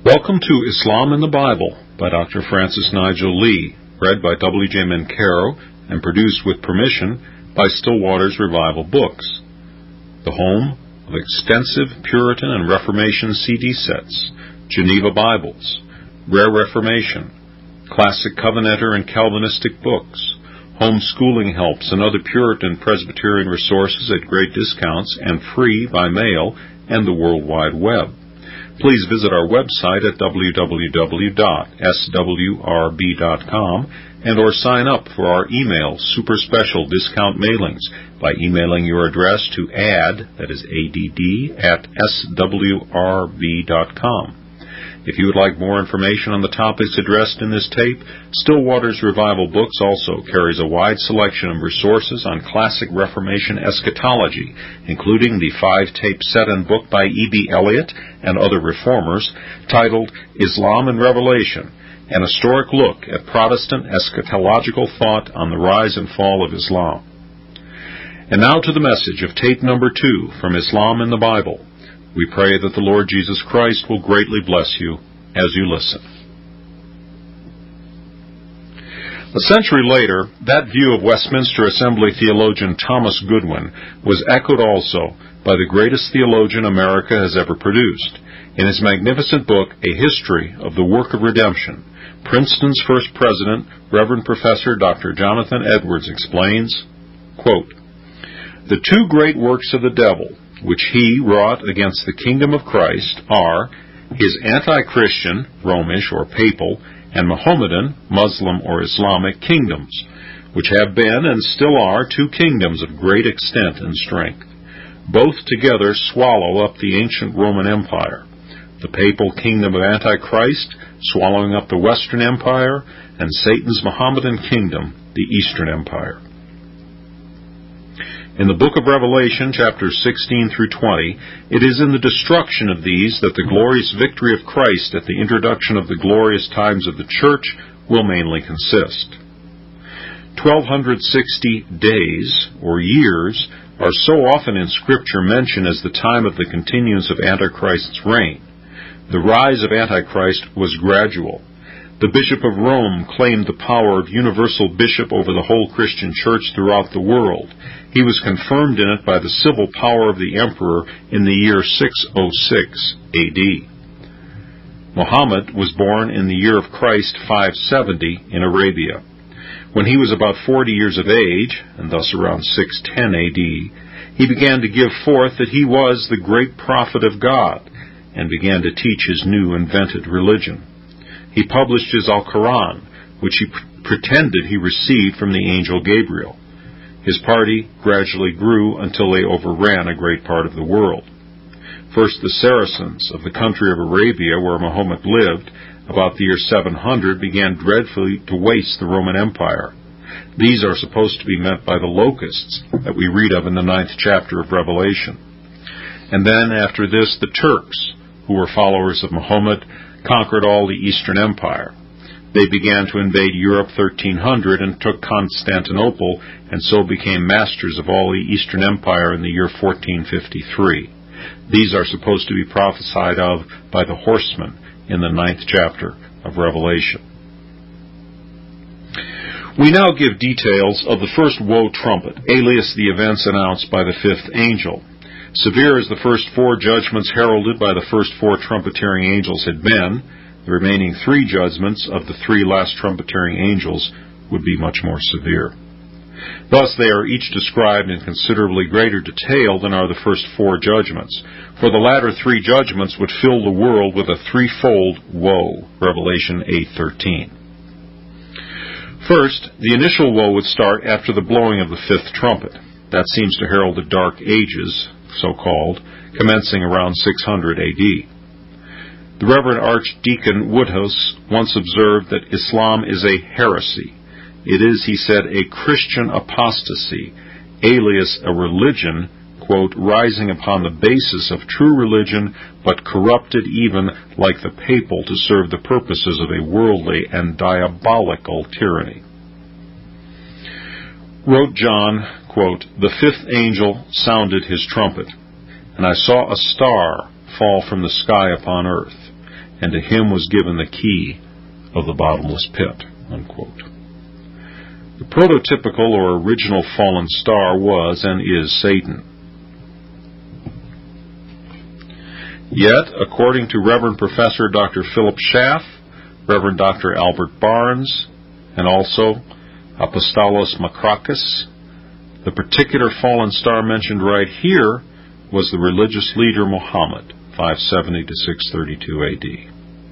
Welcome to Islam in the Bible by Dr. Francis Nigel Lee, read by W.J. Mancaro and produced with permission by Still Waters Revival Books, the home of extensive Puritan and Reformation CD sets, Geneva Bibles, Rare Reformation, classic Covenanter and Calvinistic books, homeschooling helps and other Puritan Presbyterian resources at great discounts and free by mail and the World Wide Web. Please visit our website at www.swrb.com and or sign up for our email super special discount mailings by emailing your address to add@swrb.com. If you would like more information on the topics addressed in this tape, Still Waters Revival Books also carries a wide selection of resources on classic Reformation eschatology, including the 5-tape set and book by E.B. Elliott and other reformers titled Islam and Revelation, an historic look at Protestant eschatological thought on the rise and fall of Islam. And now to the message of tape number 2 from Islam in the Bible. We pray that the Lord Jesus Christ will greatly bless you as you listen. A century later, that view of Westminster Assembly theologian Thomas Goodwin was echoed also by the greatest theologian America has ever produced. In his magnificent book, A History of the Work of Redemption, Princeton's first president, Reverend Professor Dr. Jonathan Edwards, explains, quote, "The two great works of the devil which he wrought against the kingdom of Christ are his anti-Christian, Romish or Papal, and Mohammedan, Muslim or Islamic kingdoms, which have been and still are two kingdoms of great extent and strength. Both together swallow up the ancient Roman Empire, the Papal kingdom of Antichrist swallowing up the Western Empire, and Satan's Mohammedan kingdom, the Eastern Empire." In the book of Revelation, chapters 16 through 20, it is in the destruction of these that the glorious victory of Christ at the introduction of the glorious times of the church will mainly consist. 1260 days, or years, are so often in Scripture mentioned as the time of the continuance of Antichrist's reign. The rise of Antichrist was gradual. The Bishop of Rome claimed the power of universal bishop over the whole Christian church throughout the world. He was confirmed in it by the civil power of the emperor in the year 606 A.D. Muhammad was born in the year of Christ 570 in Arabia. When he was about 40 years of age, and thus around 610 A.D., he began to give forth that he was the great prophet of God, and began to teach his new invented religion. He published his Al-Quran, which he pretended he received from the angel Gabriel. His party gradually grew until they overran a great part of the world. First, the Saracens of the country of Arabia, where Muhammad lived, about the year 700, began dreadfully to waste the Roman Empire. These are supposed to be meant by the locusts that we read of in the 9th chapter of Revelation. And then, after this, the Turks, who were followers of Muhammad, conquered all the Eastern Empire. They began to invade Europe 1300 and took Constantinople, and so became masters of all the Eastern Empire in the year 1453. These are supposed to be prophesied of by the horsemen in the 9th chapter of Revelation. We now give details of the first woe trumpet, alias the events announced by the 5th angel. Severe as the first 4 judgments heralded by the first 4 trumpetering angels had been, the remaining 3 judgments of the 3 last trumpetering angels would be much more severe. Thus they are each described in considerably greater detail than are the first 4 judgments, for the latter 3 judgments would fill the world with a threefold woe, Revelation 8:13. First, the initial woe would start after the blowing of the 5th trumpet. That seems to herald the Dark Ages, so-called, commencing around 600 A.D. The Reverend Archdeacon Woodhouse once observed that Islam is a heresy. It is, he said, a Christian apostasy, alias a religion, quote, rising upon the basis of true religion, but corrupted even like the papal to serve the purposes of a worldly and diabolical tyranny. Wrote John, quote, "The 5th angel sounded his trumpet, and I saw a star fall from the sky upon earth, and to him was given the key of the bottomless pit." Unquote. The prototypical or original fallen star was and is Satan. Yet, according to Reverend Professor Dr. Philip Schaff, Reverend Dr. Albert Barnes, and also Apostolos Makrakis, the particular fallen star mentioned right here was the religious leader Muhammad, 570 to 632 AD.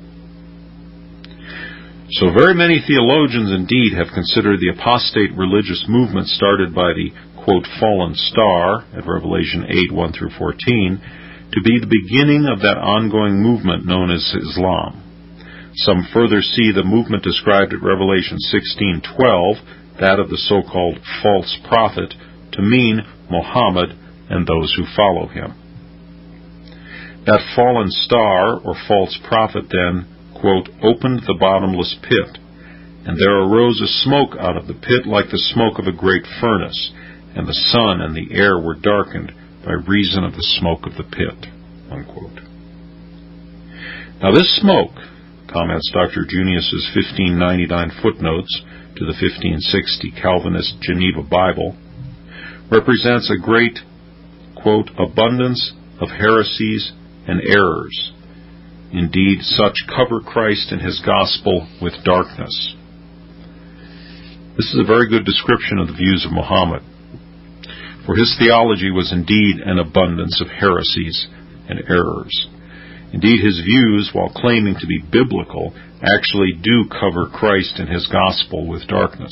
So very many theologians indeed have considered the apostate religious movement started by the, quote, fallen star at Revelation 8, 1 through 14, to be the beginning of that ongoing movement known as Islam. Some further see the movement described at Revelation 16:12, that of the so-called false prophet, to mean Muhammad and those who follow him. That fallen star or false prophet then, quote, opened the bottomless pit, and there arose a smoke out of the pit like the smoke of a great furnace, and the sun and the air were darkened by reason of the smoke of the pit, unquote. Now this smoke, comments Dr. Junius's 1599 footnotes to the 1560 Calvinist Geneva Bible, represents a great, quote, abundance of heresies and errors. Indeed, such cover Christ and his gospel with darkness. This is a very good description of the views of Muhammad, for his theology was indeed an abundance of heresies and errors. Indeed, his views, while claiming to be biblical, actually do cover Christ and his gospel with darkness.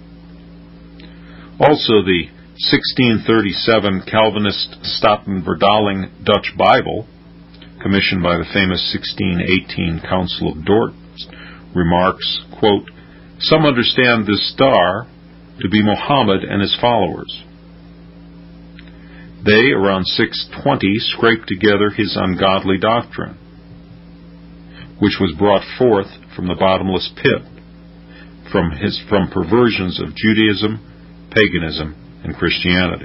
Also, the 1637 Calvinist Staten-Verdaling Dutch Bible, commissioned by the famous 1618 Council of Dort, remarks, quote, some understand this star to be Muhammad and his followers. They, around 620, scraped together his ungodly doctrine, which was brought forth from the bottomless pit, from perversions of Judaism, paganism, and Christianity.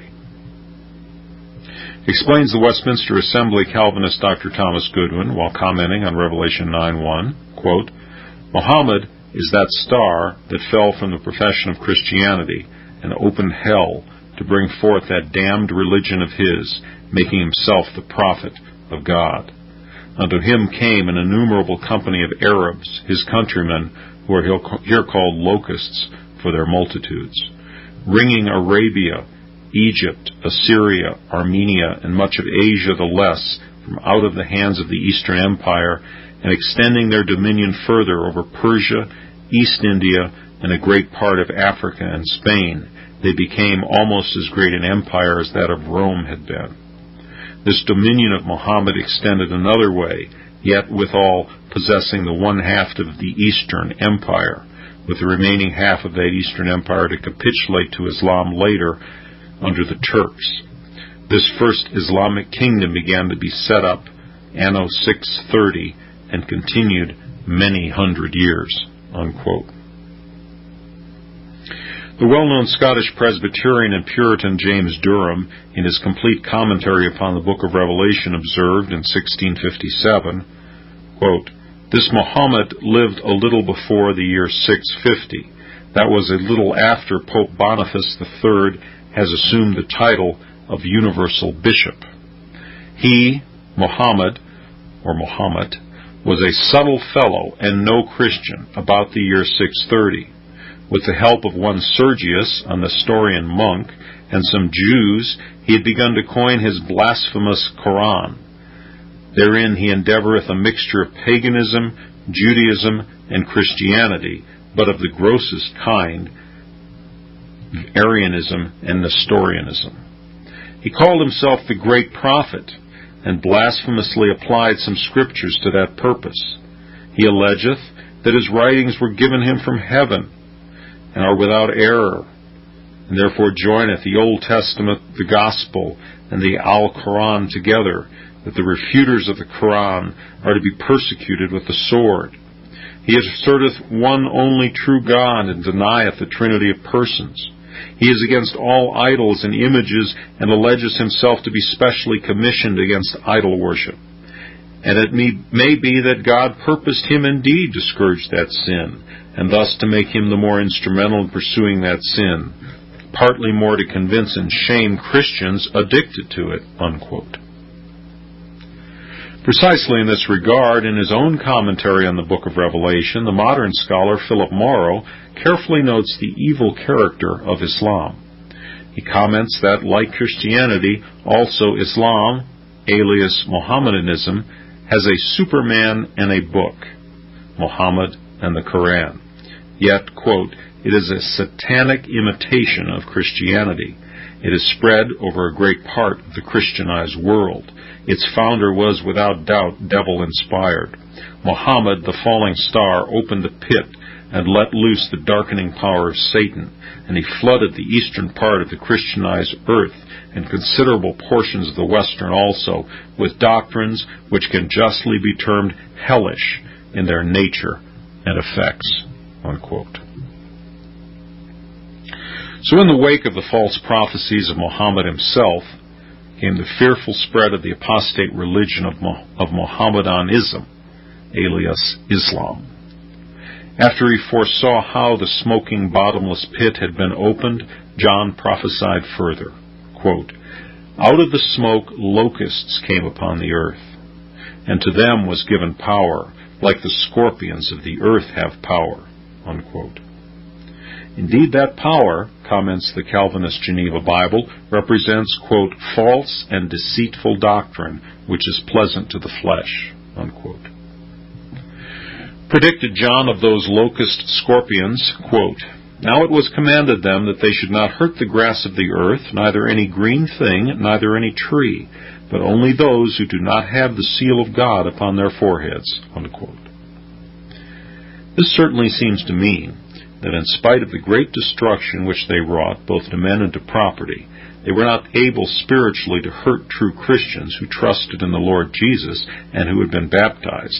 Explains the Westminster Assembly Calvinist Dr. Thomas Goodwin while commenting on Revelation 9:1, quote, Muhammad is that star that fell from the profession of Christianity and opened hell to bring forth that damned religion of his, making himself the prophet of God. Unto him came an innumerable company of Arabs, his countrymen, who are here called locusts for their multitudes, wringing Arabia, Egypt, Assyria, Armenia, and much of Asia the less from out of the hands of the Eastern Empire, and extending their dominion further over Persia, East India, and a great part of Africa and Spain. They became almost as great an empire as that of Rome had been. This dominion of Muhammad extended another way, yet withal possessing the one half of the Eastern Empire, with the remaining half of that Eastern Empire to capitulate to Islam later under the Turks. This first Islamic kingdom began to be set up anno 630 and continued many hundred years, unquote. The well-known Scottish Presbyterian and Puritan James Durham, in his complete commentary upon the book of Revelation, observed in 1657, quote, this Muhammad lived a little before the year 650. That was a little after Pope Boniface III has assumed the title of Universal Bishop. He, Muhammad, was a subtle fellow and no Christian about the year 630. With the help of one Sergius, a Nestorian monk, and some Jews, he had begun to coin his blasphemous Koran. Therein he endeavoreth a mixture of paganism, Judaism, and Christianity, but of the grossest kind, Arianism and Nestorianism. He called himself the great prophet, and blasphemously applied some scriptures to that purpose. He allegeth that his writings were given him from heaven, and are without error, and therefore joineth the Old Testament, the Gospel, and the Al-Quran together, that the refuters of the Quran are to be persecuted with the sword. He asserteth one only true God, and denieth the Trinity of persons. He is against all idols and images, and alleges himself to be specially commissioned against idol worship. and it may be that God purposed him indeed to scourge that sin, and thus to make him the more instrumental in pursuing that sin, partly more to convince and shame Christians addicted to it," unquote. Precisely in this regard, in his own commentary on the book of Revelation, the modern scholar Philip Morrow carefully notes the evil character of Islam. He comments that, like Christianity, also Islam, alias Mohammedanism, has a Superman and a book, Muhammad and the Quran. Yet, quote, "it is a satanic imitation of Christianity. It is spread over a great part of the Christianized world. Its founder was without doubt devil-inspired. Muhammad, the falling star, opened a pit and let loose the darkening power of Satan, and he flooded the eastern part of the Christianized earth, and considerable portions of the western also, with doctrines which can justly be termed hellish in their nature and effects," unquote. So in the wake of the false prophecies of Muhammad himself came the fearful spread of the apostate religion of Mohammedanism, alias Islam. After he foresaw how the smoking bottomless pit had been opened, John prophesied further, quote, "Out of the smoke locusts came upon the earth, and to them was given power, like the scorpions of the earth have power," unquote. Indeed, that power, comments the Calvinist Geneva Bible, represents, quote, "false and deceitful doctrine, which is pleasant to the flesh," unquote. Predicted John of those locust scorpions, quote, "Now it was commanded them that they should not hurt the grass of the earth, neither any green thing, neither any tree, but only those who do not have the seal of God upon their foreheads," unquote. This certainly seems to mean that in spite of the great destruction which they wrought, both to men and to property, they were not able spiritually to hurt true Christians who trusted in the Lord Jesus and who had been baptized,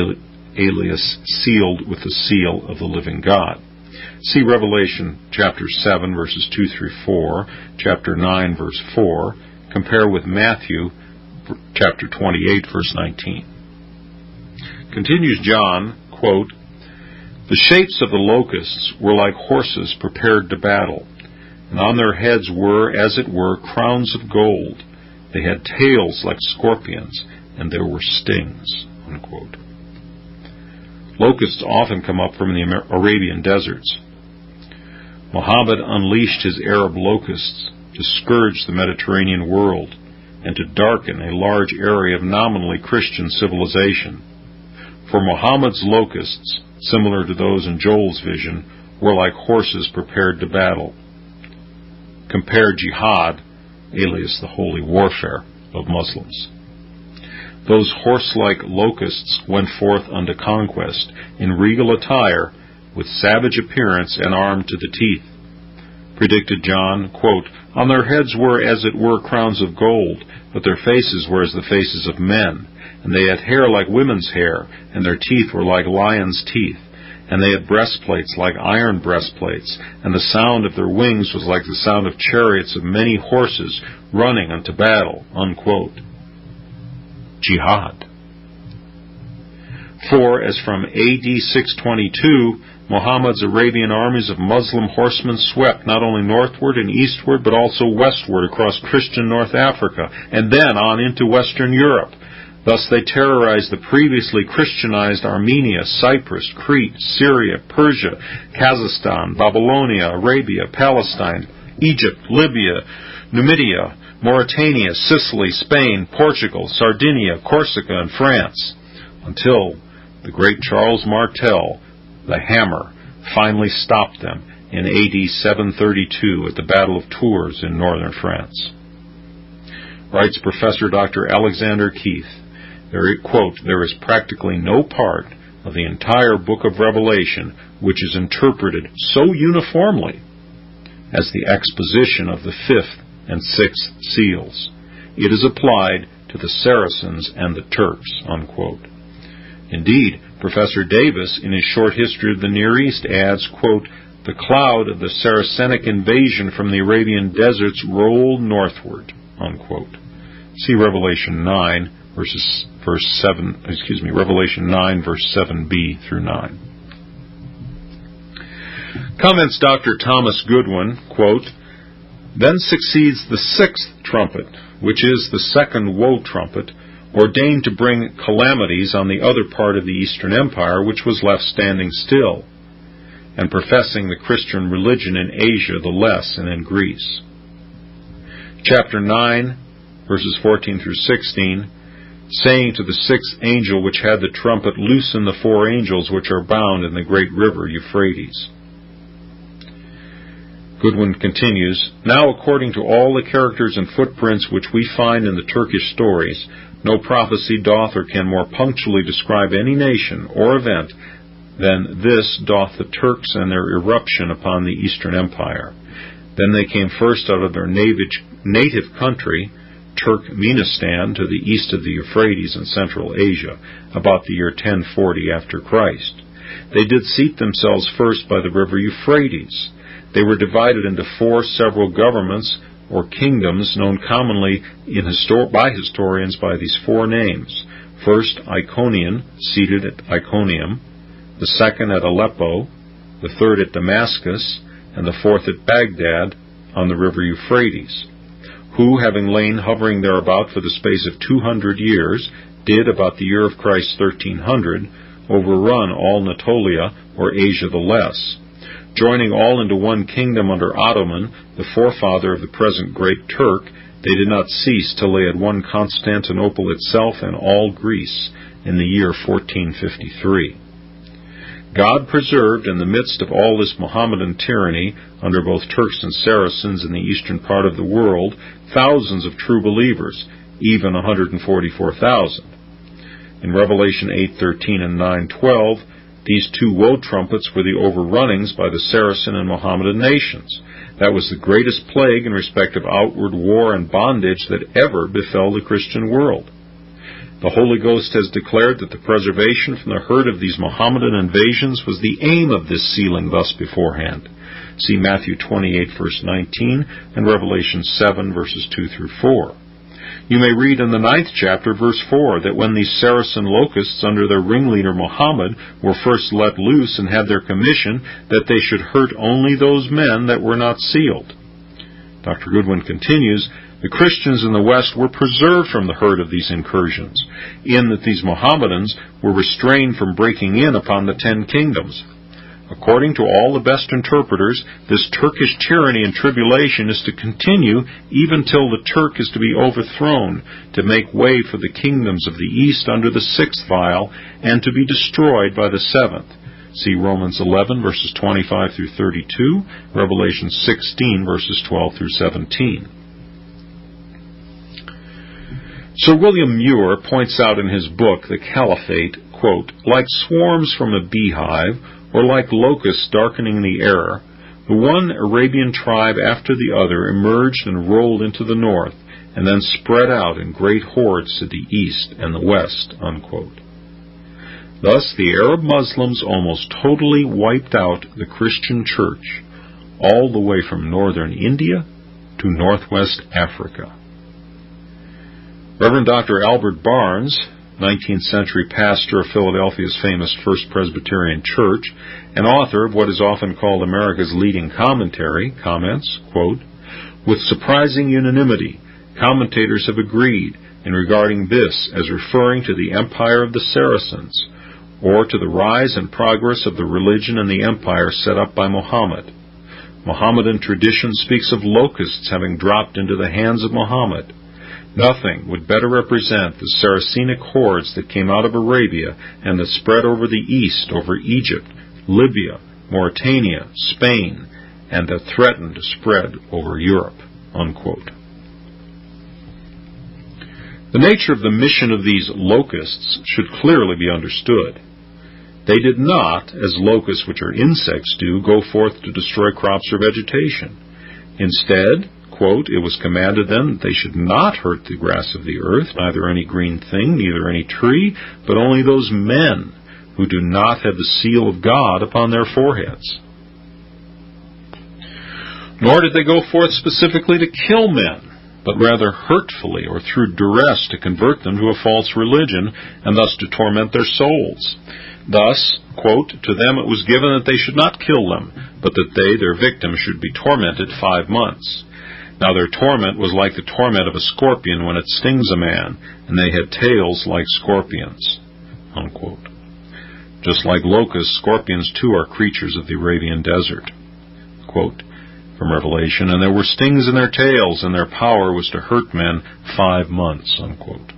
alias sealed with the seal of the living God. See Revelation chapter 7, verses 2 through 4, chapter 9, verse 4. Compare with Matthew chapter 28, verse 19. Continues John, quote, "The shapes of the locusts were like horses prepared to battle, and on their heads were, as it were, crowns of gold. They had tails like scorpions, and there were stings," unquote. Locusts often come up from the Arabian deserts. Muhammad unleashed his Arab locusts to scourge the Mediterranean world and to darken a large area of nominally Christian civilization. For Muhammad's locusts, similar to those in Joel's vision, were like horses prepared to battle. Compare jihad, alias the holy warfare of Muslims. Those horse-like locusts went forth unto conquest, in regal attire, with savage appearance and armed to the teeth. Predicted John, quote, "On their heads were as it were crowns of gold, but their faces were as the faces of men. And they had hair like women's hair, and their teeth were like lions' teeth. And they had breastplates like iron breastplates, and the sound of their wings was like the sound of chariots of many horses running unto battle," unquote. Jihad. For, as from AD 622, Muhammad's Arabian armies of Muslim horsemen swept not only northward and eastward, but also westward across Christian North Africa, and then on into Western Europe. Thus they terrorized the previously Christianized Armenia, Cyprus, Crete, Syria, Persia, Kazakhstan, Babylonia, Arabia, Palestine, Egypt, Libya, Numidia, Mauritania, Sicily, Spain, Portugal, Sardinia, Corsica, and France, until the great Charles Martel, the Hammer, finally stopped them in AD 732 at the Battle of Tours in northern France. Writes Professor Dr. Alexander Keith, "There is practically no part of the entire book of Revelation which is interpreted so uniformly as the exposition of the fifth and sixth seals. It is applied to the Saracens and the Turks," unquote. Indeed, Professor Davis, in his short history of the Near East, adds, quote, "The cloud of the Saracenic invasion from the Arabian deserts rolled northward," unquote. See Revelation 9, Revelation 9, verse 7b through 9. Comments Dr. Thomas Goodwin, quote, "Then succeeds the sixth trumpet, which is the second woe trumpet, ordained to bring calamities on the other part of the Eastern Empire, which was left standing still, and professing the Christian religion in Asia the less and in Greece." Chapter 9, verses 14 through 16, saying to the sixth angel which had the trumpet, "Loosen the four angels which are bound in the great river Euphrates." Goodwin continues, "Now, according to all the characters and footprints which we find in the Turkish stories, no prophecy doth or can more punctually describe any nation or event than this doth the Turks and their irruption upon the Eastern Empire. Then they came first out of their native country, Turkmenistan, to the east of the Euphrates in Central Asia, about the year 1040 after Christ. They did seat themselves first by the river Euphrates. They were divided into four several governments or kingdoms, known commonly by historians by these four names. First, Iconian, seated at Iconium; the second at Aleppo; the third at Damascus; and the fourth at Baghdad on the river Euphrates, who, having lain hovering thereabout for the space of 200 years, did, about the year of Christ 1300, overrun all Natolia, or Asia the less. Joining all into one kingdom under Ottoman, the forefather of the present Great Turk, they did not cease till they had won Constantinople itself and all Greece in the year 1453. God preserved in the midst of all this Mohammedan tyranny, under both Turks and Saracens in the eastern part of the world, thousands of true believers, even 144,000. In Revelation 8:13 and 9:12, these two woe trumpets were the overrunnings by the Saracen and Mohammedan nations. That was the greatest plague in respect of outward war and bondage that ever befell the Christian world. The Holy Ghost has declared that the preservation from the hurt of these Mohammedan invasions was the aim of this sealing thus beforehand. See Matthew 28, verse 19, and Revelation 7, verses 2 through 4. You may read in the 9th chapter, verse 4, that when these Saracen locusts under their ringleader Muhammad were first let loose and had their commission, that they should hurt only those men that were not sealed. Dr. Goodwin continues, the Christians in the West were preserved from the hurt of these incursions, in that these Mohammedans were restrained from breaking in upon the 10 kingdoms. According to all the best interpreters, this Turkish tyranny and tribulation is to continue even till the Turk is to be overthrown, to make way for the kingdoms of the East under the 6th vial, and to be destroyed by the 7th. See Romans 11, verses 25 through 32, Revelation 16, verses 12 through 17. Sir William Muir points out in his book, The Caliphate, quote, like swarms from a beehive, or like locusts darkening the air, the one Arabian tribe after the other emerged and rolled into the north, and then spread out in great hordes to the east and the west, unquote. Thus the Arab Muslims almost totally wiped out the Christian church, all the way from northern India to northwest Africa. Reverend Dr. Albert Barnes, 19th century pastor of Philadelphia's famous First Presbyterian Church, and author of what is often called America's leading commentary, comments, quote, with surprising unanimity, commentators have agreed in regarding this as referring to the empire of the Saracens, or to the rise and progress of the religion and the empire set up by Muhammad. Mohammedan tradition speaks of locusts having dropped into the hands of Muhammad. Nothing would better represent the Saracenic hordes that came out of Arabia and that spread over the east, over Egypt, Libya, Mauritania, Spain, and that threatened to spread over Europe, unquote. The nature of the mission of these locusts should clearly be understood. They did not, as locusts, which are insects, do, go forth to destroy crops or vegetation. Instead, quote, it was commanded them that they should not hurt the grass of the earth, neither any green thing, neither any tree, but only those men who do not have the seal of God upon their foreheads. Nor did they go forth specifically to kill men, but rather hurtfully or through duress to convert them to a false religion, and thus to torment their souls. Thus, quote, to them it was given that they should not kill them, but that they, their victims, should be tormented 5 months. Now their torment was like the torment of a scorpion when it stings a man, and they had tails like scorpions, unquote. Just like locusts, scorpions too are creatures of the Arabian desert. Quote from Revelation, and there were stings in their tails, and their power was to hurt men 5 months, unquote.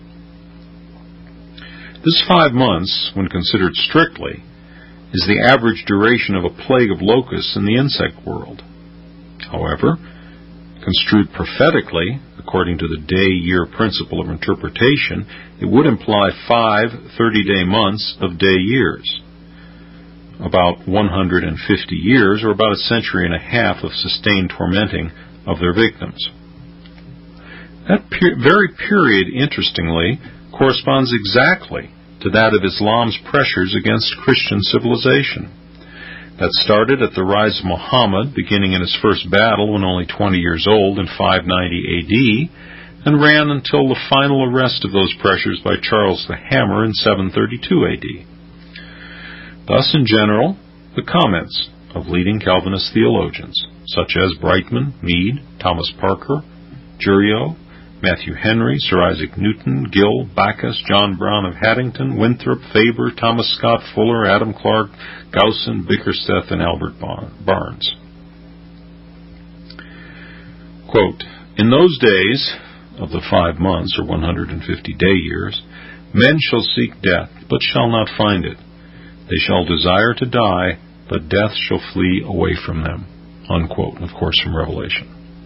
This 5 months, when considered strictly, is the average duration of a plague of locusts in the insect world. However, construed prophetically, according to the day-year principle of interpretation, it would imply 5 30-day months of day years, about 150 years, or about a century and a half of sustained tormenting of their victims. That very period, interestingly, corresponds exactly to that of Islam's pressures against Christian civilization. That started at the rise of Muhammad, beginning in his first battle when only 20 years old in 590 AD, and ran until the final arrest of those pressures by Charles the Hammer in 732 AD. Thus, in general, the comments of leading Calvinist theologians, such as Brightman, Mead, Thomas Parker, Juriot, Matthew Henry, Sir Isaac Newton, Gill, Backus, John Brown of Haddington, Winthrop, Faber, Thomas Scott Fuller, Adam Clark, Gaussen, Bickersteth, and Albert Barnes. Quote, in those days of the 5 months, or 150 day years, men shall seek death, but shall not find it. They shall desire to die, but death shall flee away from them. Unquote, of course, from Revelation.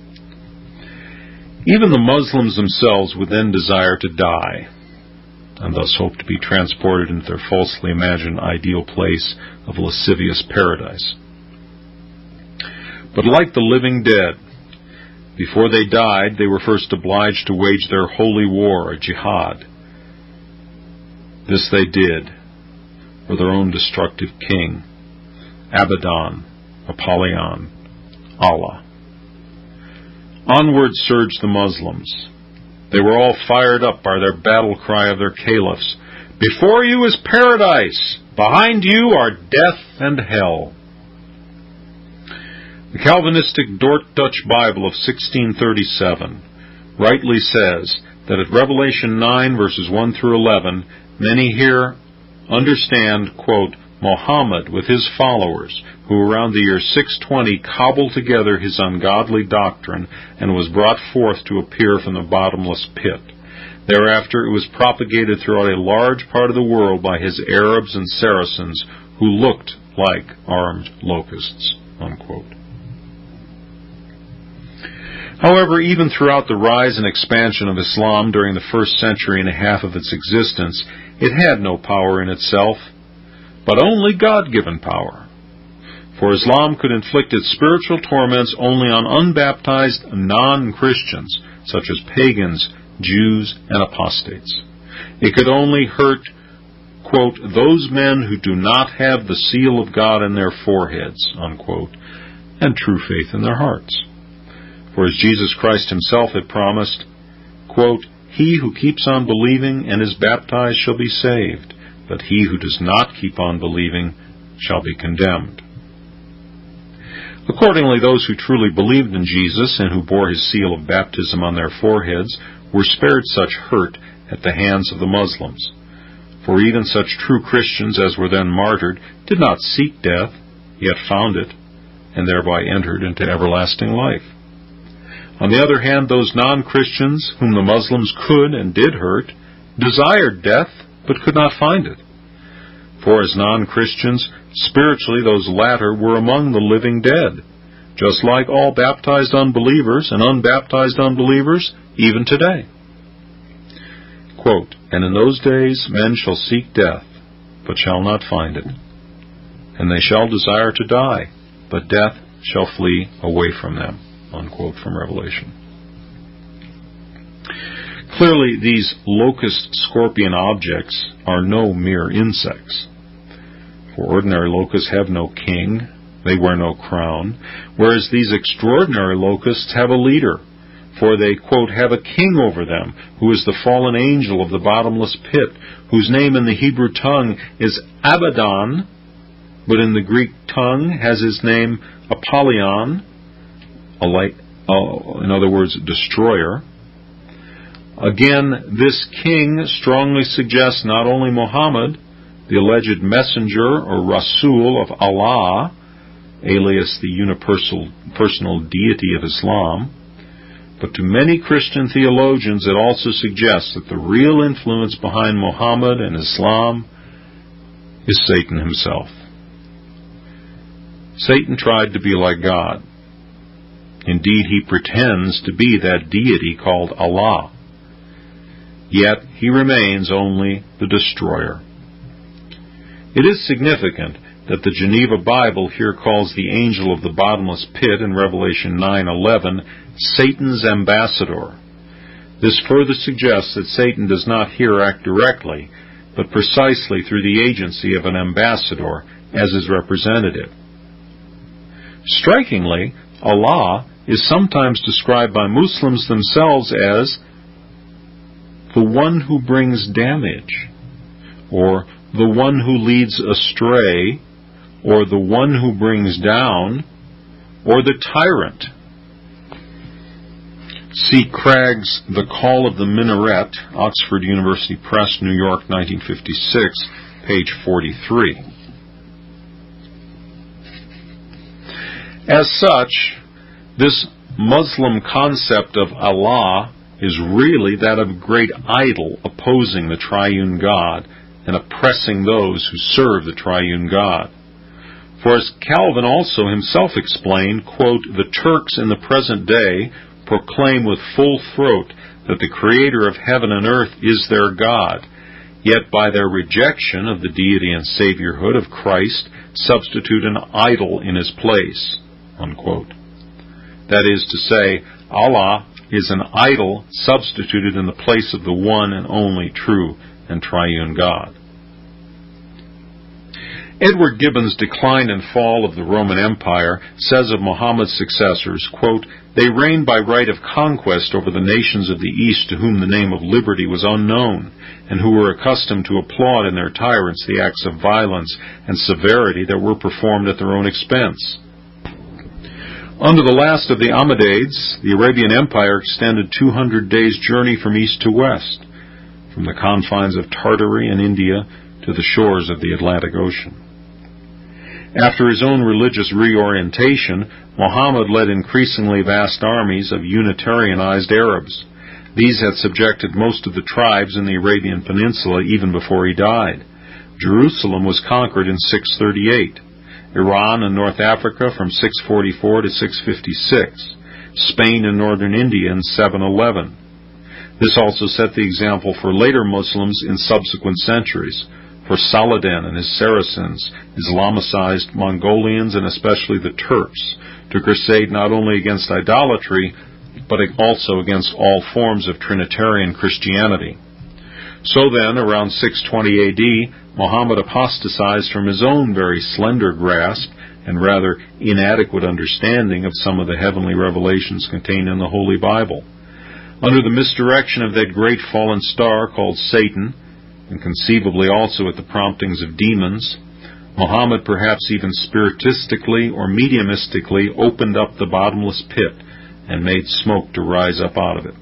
Even the Muslims themselves would then desire to die, and thus hope to be transported into their falsely imagined ideal place of lascivious paradise. But like the living dead, before they died, they were first obliged to wage their holy war, a jihad. This they did for their own destructive king, Abaddon, Apollyon, Allah. Onward surged the Muslims. They were all fired up by their battle cry of their caliphs, before you is paradise, behind you are death and hell. The Calvinistic Dutch Bible of 1637 rightly says that at Revelation 9, verses 1 through 11, many here understand, quote, Muhammad with his followers, who around the year 620 cobbled together his ungodly doctrine and was brought forth to appear from the bottomless pit. Thereafter it was propagated throughout a large part of the world by his Arabs and Saracens who looked like armed locusts, unquote. However, even throughout the rise and expansion of Islam during the first century and a half of its existence, it had no power in itself, but only God-given power. For Islam could inflict its spiritual torments only on unbaptized non-Christians, such as pagans, Jews, and apostates. It could only hurt, quote, those men who do not have the seal of God in their foreheads, unquote, and true faith in their hearts. For as Jesus Christ himself had promised, quote, he who keeps on believing and is baptized shall be saved, but he who does not keep on believing shall be condemned. Accordingly, those who truly believed in Jesus and who bore his seal of baptism on their foreheads were spared such hurt at the hands of the Muslims. For even such true Christians as were then martyred did not seek death, yet found it, and thereby entered into everlasting life. On the other hand, those non-Christians whom the Muslims could and did hurt desired death, but could not find it. For as non-Christians, spiritually those latter were among the living dead, just like all baptized unbelievers and unbaptized unbelievers, even today. Quote, and in those days men shall seek death, but shall not find it. And they shall desire to die, but death shall flee away from them. Unquote from Revelation. Clearly, these locust scorpion objects are no mere insects. For ordinary locusts have no king, they wear no crown, whereas these extraordinary locusts have a leader, For they, quote, have a king over them, who is the fallen angel of the bottomless pit, whose name in the Hebrew tongue is Abaddon, but in the Greek tongue has his name Apollyon, in other words, destroyer. Again, this king strongly suggests not only Muhammad, the alleged messenger or Rasul of Allah, alias the unipersonal deity of Islam, but to many Christian theologians it also suggests that the real influence behind Muhammad and Islam is Satan himself. Satan tried to be like God. Indeed, he pretends to be that deity called Allah. Yet he remains only the destroyer. It is significant that the Geneva Bible here calls the angel of the bottomless pit in Revelation 9:11 Satan's ambassador. This further suggests that Satan does not here act directly, but precisely through the agency of an ambassador as his representative. Strikingly, Allah is sometimes described by Muslims themselves as the one who brings damage, or the one who leads astray, or the one who brings down, or the tyrant. See Craig's The Call of the Minaret, Oxford University Press, New York, 1956, page 43. As such, this Muslim concept of Allah is really that of a great idol opposing the triune God and oppressing those who serve the triune God. For as Calvin also himself explained, quote, the Turks in the present day proclaim with full throat that the Creator of heaven and earth is their God, yet by their rejection of the deity and Saviorhood of Christ substitute an idol in his place, unquote. That is to say, Allah is an idol substituted in the place of the one and only true and triune God. Edward Gibbon's Decline and Fall of the Roman Empire says of Muhammad's successors, quote, they reigned by right of conquest over the nations of the East to whom the name of liberty was unknown, and who were accustomed to applaud in their tyrants the acts of violence and severity that were performed at their own expense. Under the last of the Ammadids, the Arabian Empire extended 200 days' journey from east to west, from the confines of Tartary and India to the shores of the Atlantic Ocean. After his own religious reorientation, Muhammad led increasingly vast armies of Unitarianized Arabs. These had subjected most of the tribes in the Arabian Peninsula even before he died. Jerusalem was conquered in 638. Iran and North Africa from 644 to 656. Spain and northern India in 711. This also set the example for later Muslims in subsequent centuries. For Saladin and his Saracens, Islamicized Mongolians and especially the Turks, to crusade not only against idolatry, but also against all forms of Trinitarian Christianity. So then, around 620 AD, Muhammad apostatized from his own very slender grasp and rather inadequate understanding of some of the heavenly revelations contained in the Holy Bible. Under the misdirection of that great fallen star called Satan, and conceivably also at the promptings of demons, Muhammad perhaps even spiritistically or mediumistically opened up the bottomless pit and made smoke to rise up out of it.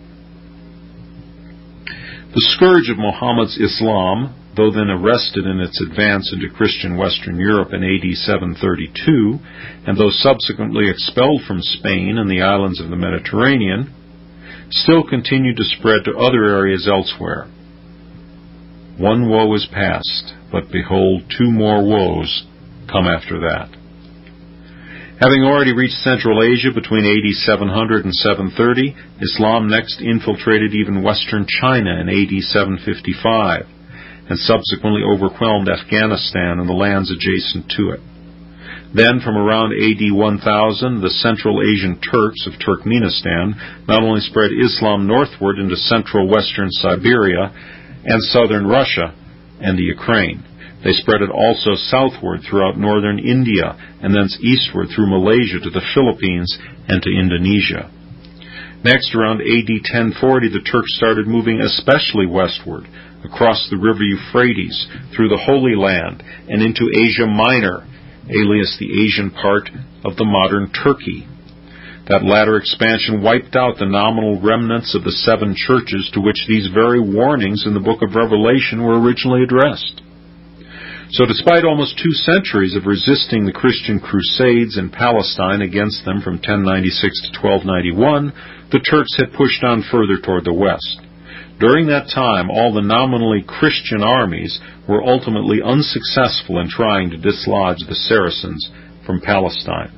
The scourge of Muhammad's Islam, though then arrested in its advance into Christian Western Europe in AD 732, and though subsequently expelled from Spain and the islands of the Mediterranean, still continued to spread to other areas elsewhere. One woe is past, but behold, two more woes come after that. Having already reached Central Asia between AD 700 and 730, Islam next infiltrated even western China in AD 755, and subsequently overwhelmed Afghanistan and the lands adjacent to it. Then, from around AD 1000, the Central Asian Turks of Turkmenistan not only spread Islam northward into central western Siberia and southern Russia and the Ukraine. They spread it also southward throughout northern India and thence eastward through Malaysia to the Philippines and to Indonesia. Next, around AD 1040, the Turks started moving especially westward, across the river Euphrates, through the Holy Land, and into Asia Minor, alias the Asian part of the modern Turkey. That latter expansion wiped out the nominal remnants of the 7 churches to which these very warnings in the book of Revelation were originally addressed. So despite almost 2 centuries of resisting the Christian crusades in Palestine against them from 1096 to 1291, the Turks had pushed on further toward the west. During that time, all the nominally Christian armies were ultimately unsuccessful in trying to dislodge the Saracens from Palestine.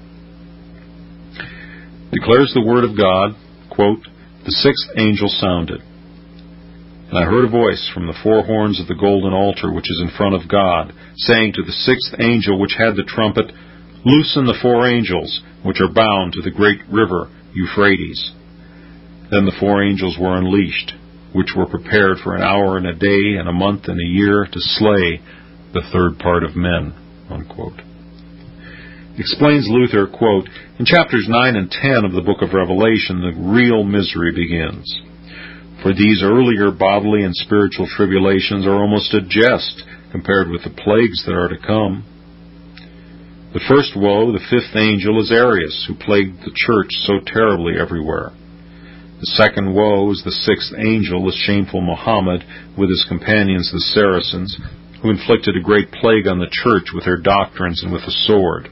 Declares the Word of God, quote, "The 6th angel sounded, and I heard a voice from the 4 horns of the golden altar which is in front of God, saying to the 6th angel which had the trumpet, Loosen the 4 angels which are bound to the great river Euphrates. Then the 4 angels were unleashed, which were prepared for an hour and a day and a month and a year to slay the 3rd part of men," unquote. Explains Luther, quote, "In chapters 9 and 10 of the book of Revelation, the real misery begins. For these earlier bodily and spiritual tribulations are almost a jest compared with the plagues that are to come. The first woe, the 5th angel, is Arius, who plagued the church so terribly everywhere. The second woe is the 6th angel, the shameful Muhammad, with his companions the Saracens, who inflicted a great plague on the church with their doctrines and with a sword.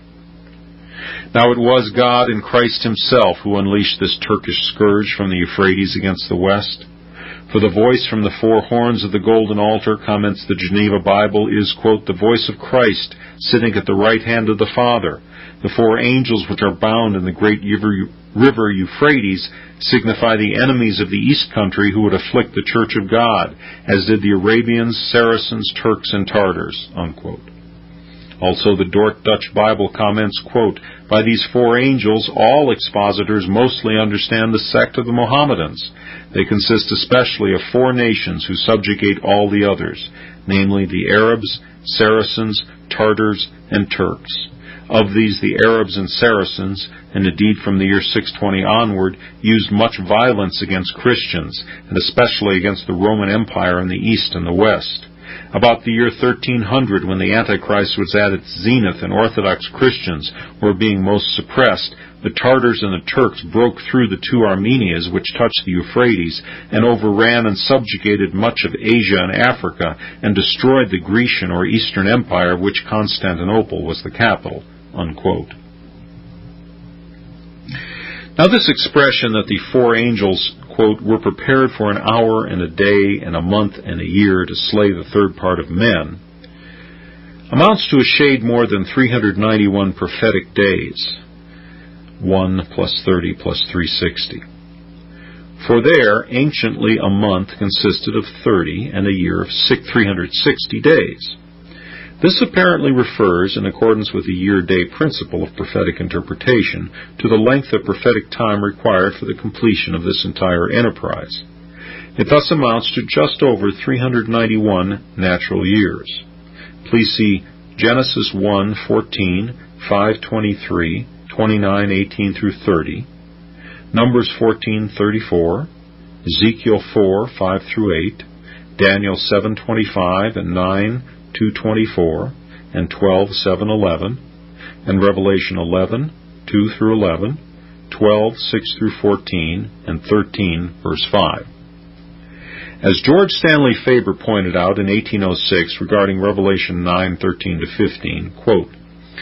Now it was God in Christ himself who unleashed this Turkish scourge from the Euphrates against the west. For the voice from the 4 horns of the golden altar," comments the Geneva Bible, "is, quote, the voice of Christ sitting at the right hand of the Father. The 4 angels which are bound in the great river Euphrates signify the enemies of the east country who would afflict the church of God, as did the Arabians, Saracens, Turks, and Tartars," unquote. Also, the Dort Dutch Bible comments, quote, "By these 4 angels, all expositors mostly understand the sect of the Mohammedans. They consist especially of 4 nations who subjugate all the others, namely the Arabs, Saracens, Tartars, and Turks. Of these, the Arabs and Saracens, and indeed from the year 620 onward, used much violence against Christians, and especially against the Roman Empire in the east and the west. About the year 1300, when the Antichrist was at its zenith and Orthodox Christians were being most suppressed, the Tartars and the Turks broke through the 2 Armenias which touched the Euphrates and overran and subjugated much of Asia and Africa and destroyed the Grecian or Eastern Empire of which Constantinople was the capital," unquote. Now this expression that the 4 angels, quote, "were prepared for an hour and a day and a month and a year to slay the 3rd part of men," amounts to a shade more than 391 prophetic days, 1 plus 30 plus 360. For there, anciently, a month consisted of 30 and a year of 360 days. This apparently refers, in accordance with the year-day principle of prophetic interpretation, to the length of prophetic time required for the completion of this entire enterprise. It thus amounts to just over 391 natural years. Please see Genesis 1:14, 5:23, 29:18 through 30, Numbers 14:34, Ezekiel 4:5 through 8, Daniel 7:25 and 9:2-24, and 12:7-11, and Revelation 11:2 through 11, 12:6 through 14, and 13 verse 5. As George Stanley Faber pointed out in 1806 regarding Revelation 9:13-15, quote,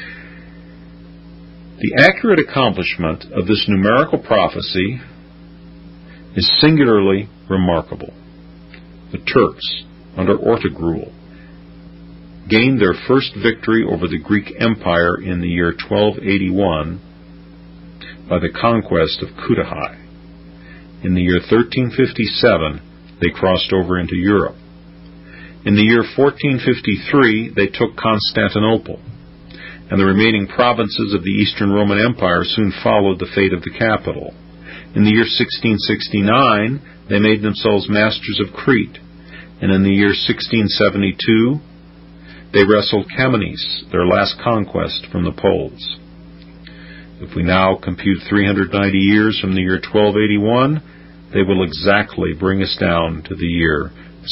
"The accurate accomplishment of this numerical prophecy is singularly remarkable. The Turks, under Ortogrul, gained their first victory over the Greek Empire in the year 1281 by the conquest of Cudahy. In the year 1357, they crossed over into Europe. In the year 1453, they took Constantinople, and the remaining provinces of the Eastern Roman Empire soon followed the fate of the capital. In the year 1669, they made themselves masters of Crete, and in the year 1672, they wrestled Kamenis, their last conquest, from the Poles. If we now compute 390 years from the year 1281, they will exactly bring us down to the year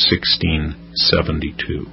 1672.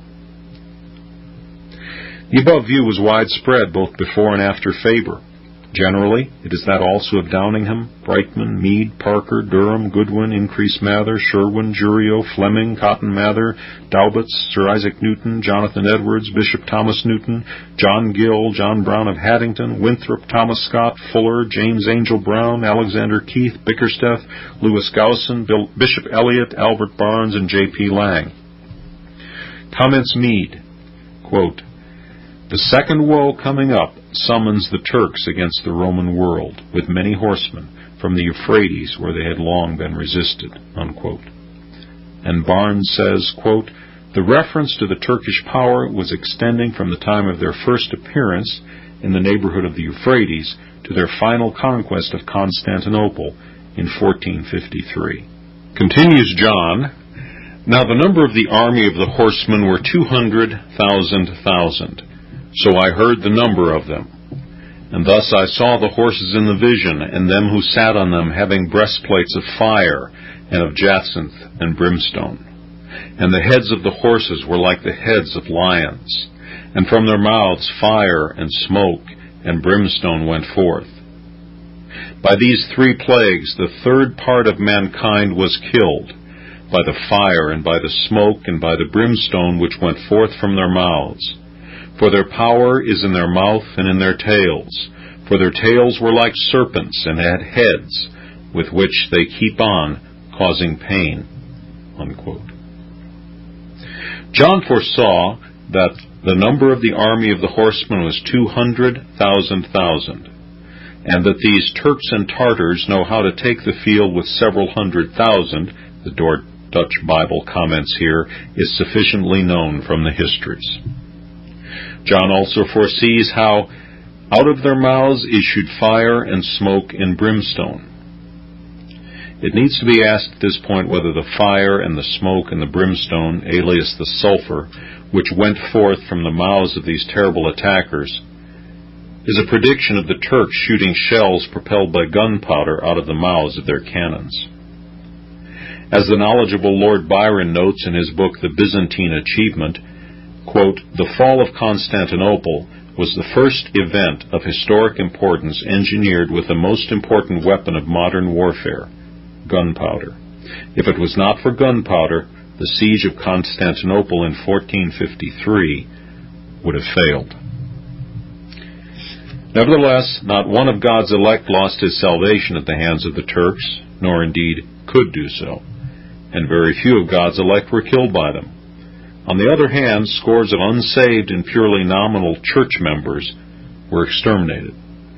The above view was widespread both before and after Faber. Generally, it is that also of Downingham, Brightman, Meade, Parker, Durham, Goodwin, Increase Mather, Sherwin, Jurio, Fleming, Cotton Mather, Daubitz, Sir Isaac Newton, Jonathan Edwards, Bishop Thomas Newton, John Gill, John Brown of Haddington, Winthrop, Thomas Scott, Fuller, James Angel Brown, Alexander Keith, Bickersteth, Louis Gowson, Bishop Elliott, Albert Barnes, and J.P. Lang. Comments Meade, quote, "The second woe coming up summons the Turks against the Roman world, with many horsemen, from the Euphrates, where they had long been resisted," unquote. And Barnes says, quote, "The reference to the Turkish power was extending from the time of their first appearance in the neighborhood of the Euphrates to their final conquest of Constantinople in 1453. Continues John, "Now the number of the army of the horsemen were 200,000. So I heard the number of them. And thus I saw the horses in the vision, and them who sat on them having breastplates of fire, and of jacinth and brimstone. And the heads of the horses were like the heads of lions, and from their mouths fire and smoke and brimstone went forth. By these 3 plagues the third part of mankind was killed, by the fire and by the smoke and by the brimstone which went forth from their mouths. For their power is in their mouth and in their tails. For their tails were like serpents and had heads, with which they keep on causing pain." Unquote. John foresaw that the number of the army of the horsemen was 200,000, and that these Turks and Tartars know how to take the field with several 100,000, the Dutch Bible comments here, is sufficiently known from the histories. John also foresees how out of their mouths issued fire and smoke and brimstone. It needs to be asked at this point whether the fire and the smoke and the brimstone, alias the sulfur, which went forth from the mouths of these terrible attackers, is a prediction of the Turks shooting shells propelled by gunpowder out of the mouths of their cannons. As the knowledgeable Lord Byron notes in his book The Byzantine Achievement, quote, "The fall of Constantinople was the first event of historic importance engineered with the most important weapon of modern warfare, gunpowder. If it was not for gunpowder, the siege of Constantinople in 1453 would have failed." Nevertheless, not one of God's elect lost his salvation at the hands of the Turks, nor indeed could do so, and very few of God's elect were killed by them. On the other hand, scores of unsaved and purely nominal church members were exterminated.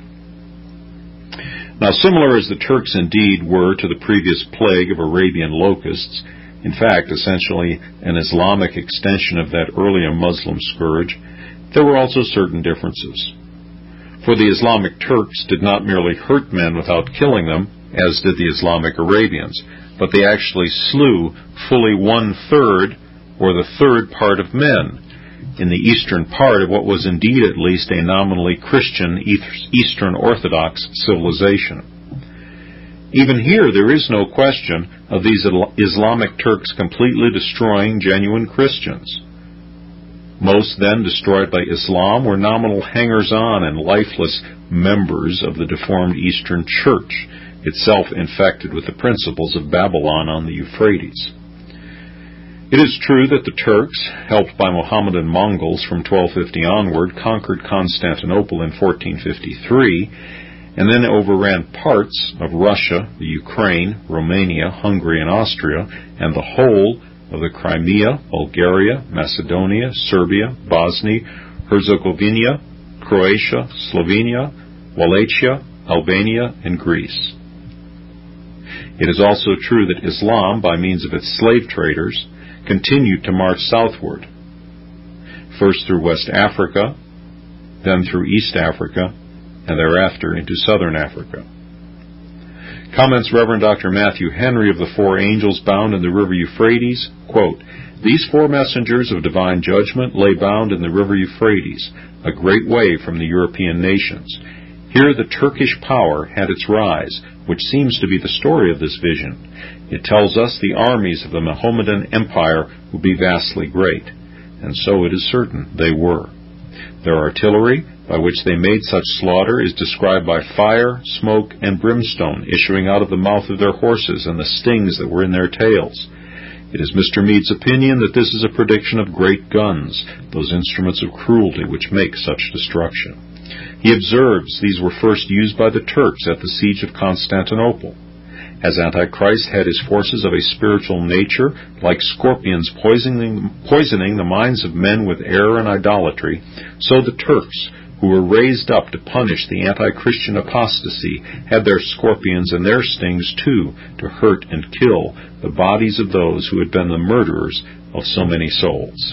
Now, similar as the Turks indeed were to the previous plague of Arabian locusts, in fact, essentially an Islamic extension of that earlier Muslim scourge, there were also certain differences. For the Islamic Turks did not merely hurt men without killing them, as did the Islamic Arabians, but they actually slew fully 1/3 or the third part of men, in the eastern part of what was indeed at least a nominally Christian Eastern Orthodox civilization. Even here there is no question of these Islamic Turks completely destroying genuine Christians. Most then destroyed by Islam were nominal hangers-on and lifeless members of the deformed Eastern Church, itself infected with the principles of Babylon on the Euphrates. It is true that the Turks, helped by Mohammedan Mongols from 1250 onward, conquered Constantinople in 1453, and then overran parts of Russia, the Ukraine, Romania, Hungary, and Austria, and the whole of the Crimea, Bulgaria, Macedonia, Serbia, Bosnia, Herzegovina, Croatia, Slovenia, Wallachia, Albania, and Greece. It is also true that Islam, by means of its slave traders, continued to march southward, first through West Africa, then through East Africa, and thereafter into Southern Africa. Comments Reverend Dr. Matthew Henry of the 4 angels bound in the river Euphrates, quote, "These 4 messengers of divine judgment lay bound in the river Euphrates, a great way from the European nations. Here the Turkish power had its rise, which seems to be the story of this vision. It tells us the armies of the Mohammedan Empire would be vastly great, and so it is certain they were. Their artillery, by which they made such slaughter, is described by fire, smoke, and brimstone issuing out of the mouth of their horses and the stings that were in their tails. It is Mr. Meade's opinion that this is a prediction of great guns, those instruments of cruelty which make such destruction. He observes these were first used by the Turks at the siege of Constantinople. As Antichrist had his forces of a spiritual nature, like scorpions poisoning the minds of men with error and idolatry, so the Turks, who were raised up to punish the anti-Christian apostasy, had their scorpions and their stings too, to hurt and kill the bodies of those who had been the murderers of so many souls.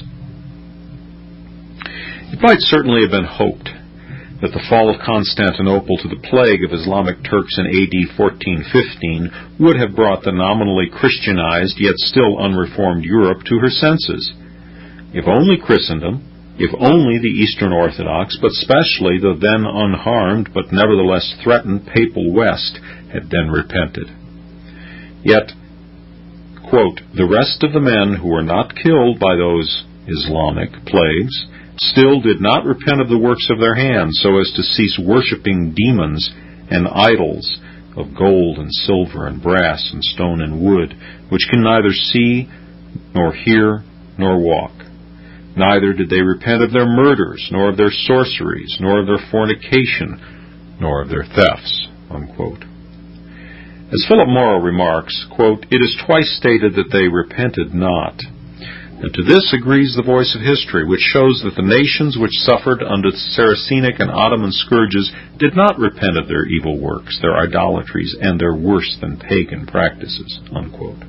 It might certainly have been hoped that the fall of Constantinople to the plague of Islamic Turks in AD 1415 would have brought the nominally Christianized yet still unreformed Europe to her senses. If only Christendom, if only the Eastern Orthodox, but especially the then unharmed but nevertheless threatened Papal West, had then repented. Yet, quote, the rest of the men who were not killed by those Islamic plagues still did not repent of the works of their hands, so as to cease worshipping demons and idols of gold and silver and brass and stone and wood, which can neither see nor hear nor walk. Neither did they repent of their murders, nor of their sorceries, nor of their fornication, nor of their thefts, unquote. As Philip Morrow remarks, quote, it is twice stated that they repented not. And to this agrees the voice of history, which shows that the nations which suffered under the Saracenic and Ottoman scourges did not repent of their evil works, their idolatries, and their worse-than-pagan practices, unquote.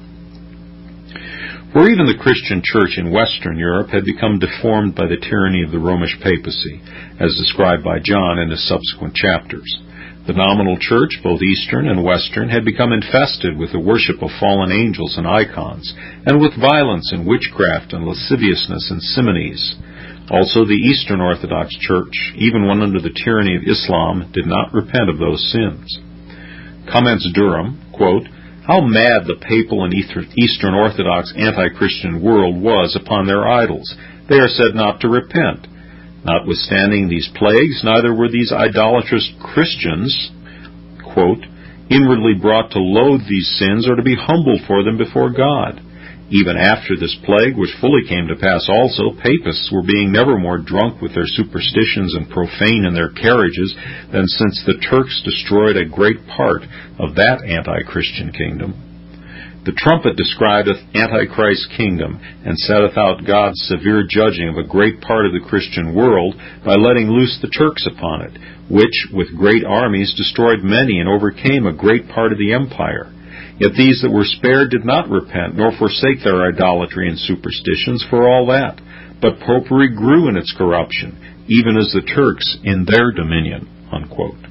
For even the Christian church in Western Europe had become deformed by the tyranny of the Romish papacy, as described by John in his subsequent chapters. The nominal church, both Eastern and Western, had become infested with the worship of fallen angels and icons, and with violence and witchcraft and lasciviousness and simonees. Also the Eastern Orthodox Church, even when under the tyranny of Islam, did not repent of those sins. Comments Durham, quote, how mad the Papal and Eastern Orthodox anti-Christian world was upon their idols. They are said not to repent. Notwithstanding these plagues, neither were these idolatrous Christians, quote, inwardly brought to loathe these sins or to be humbled for them before God. Even after this plague, which fully came to pass also, papists were being never more drunk with their superstitions and profane in their carriages than since the Turks destroyed a great part of that anti-Christian kingdom. The trumpet describeth Antichrist's kingdom, and setteth out God's severe judging of a great part of the Christian world by letting loose the Turks upon it, which, with great armies, destroyed many and overcame a great part of the empire. Yet these that were spared did not repent, nor forsake their idolatry and superstitions for all that, but popery grew in its corruption, even as the Turks in their dominion, unquote.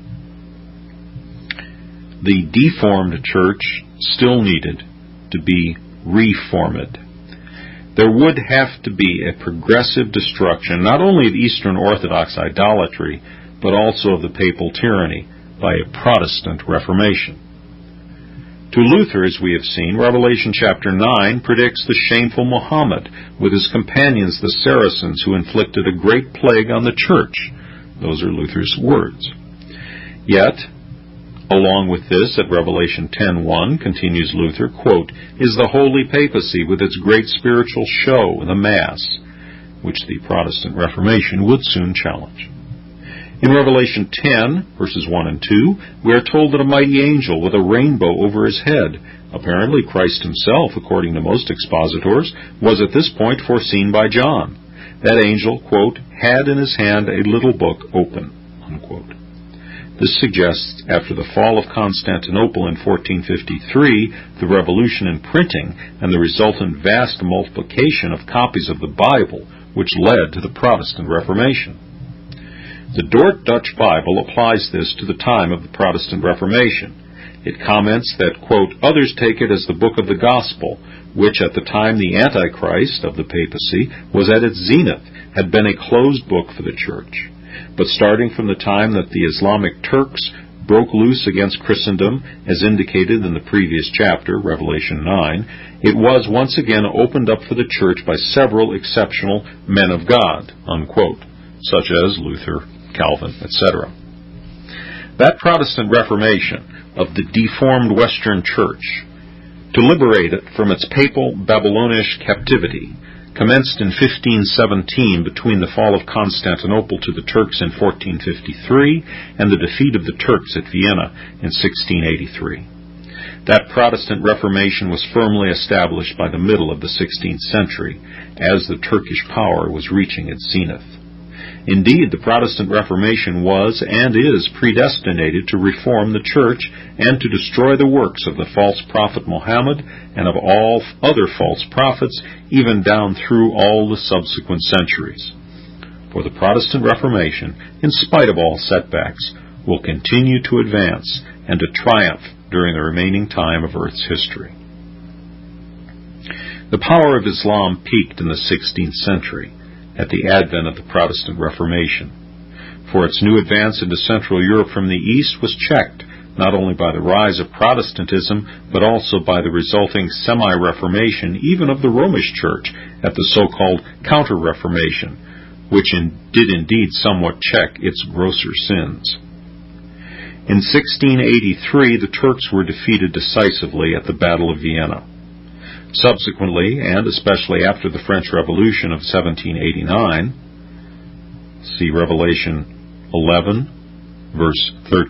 The deformed church still needed to be reformed. There would have to be a progressive destruction not only of Eastern Orthodox idolatry, but also of the papal tyranny by a Protestant Reformation. To Luther, as we have seen, Revelation chapter 9 predicts the shameful Muhammad with his companions, the Saracens, who inflicted a great plague on the church. Those are Luther's words. Yet, along with this, at Revelation 10:1, continues Luther, quote, is the holy papacy with its great spiritual show, the Mass, which the Protestant Reformation would soon challenge. In Revelation 10, verses 1 and 2, we are told that a mighty angel with a rainbow over his head, apparently Christ himself, according to most expositors, was at this point foreseen by John. That angel, quote, had in his hand a little book open, unquote. This suggests, after the fall of Constantinople in 1453, the revolution in printing and the resultant vast multiplication of copies of the Bible, which led to the Protestant Reformation. The Dort Dutch Bible applies this to the time of the Protestant Reformation. It comments that, quote, others take it as the book of the gospel, which at the time the Antichrist of the papacy was at its zenith, had been a closed book for the church. But starting from the time that the Islamic Turks broke loose against Christendom, as indicated in the previous chapter, Revelation 9, it was once again opened up for the church by several exceptional men of God, unquote, such as Luther, Calvin, etc. That Protestant Reformation of the deformed Western Church, to liberate it from its papal Babylonish captivity, commenced in 1517 between the fall of Constantinople to the Turks in 1453 and the defeat of the Turks at Vienna in 1683. That Protestant Reformation was firmly established by the middle of the 16th century, as the Turkish power was reaching its zenith. Indeed, the Protestant Reformation was and is predestinated to reform the Church and to destroy the works of the false prophet Muhammad and of all other false prophets, even down through all the subsequent centuries. For the Protestant Reformation, in spite of all setbacks, will continue to advance and to triumph during the remaining time of Earth's history. The power of Islam peaked in the 16th century, at the advent of the Protestant Reformation, for its new advance into Central Europe from the East was checked not only by the rise of Protestantism, but also by the resulting semi-Reformation even of the Romish Church at the so-called Counter-Reformation, which did indeed somewhat check its grosser sins. In 1683, the Turks were defeated decisively at the Battle of Vienna. Subsequently, and especially after the French Revolution of 1789, see Revelation 11, verse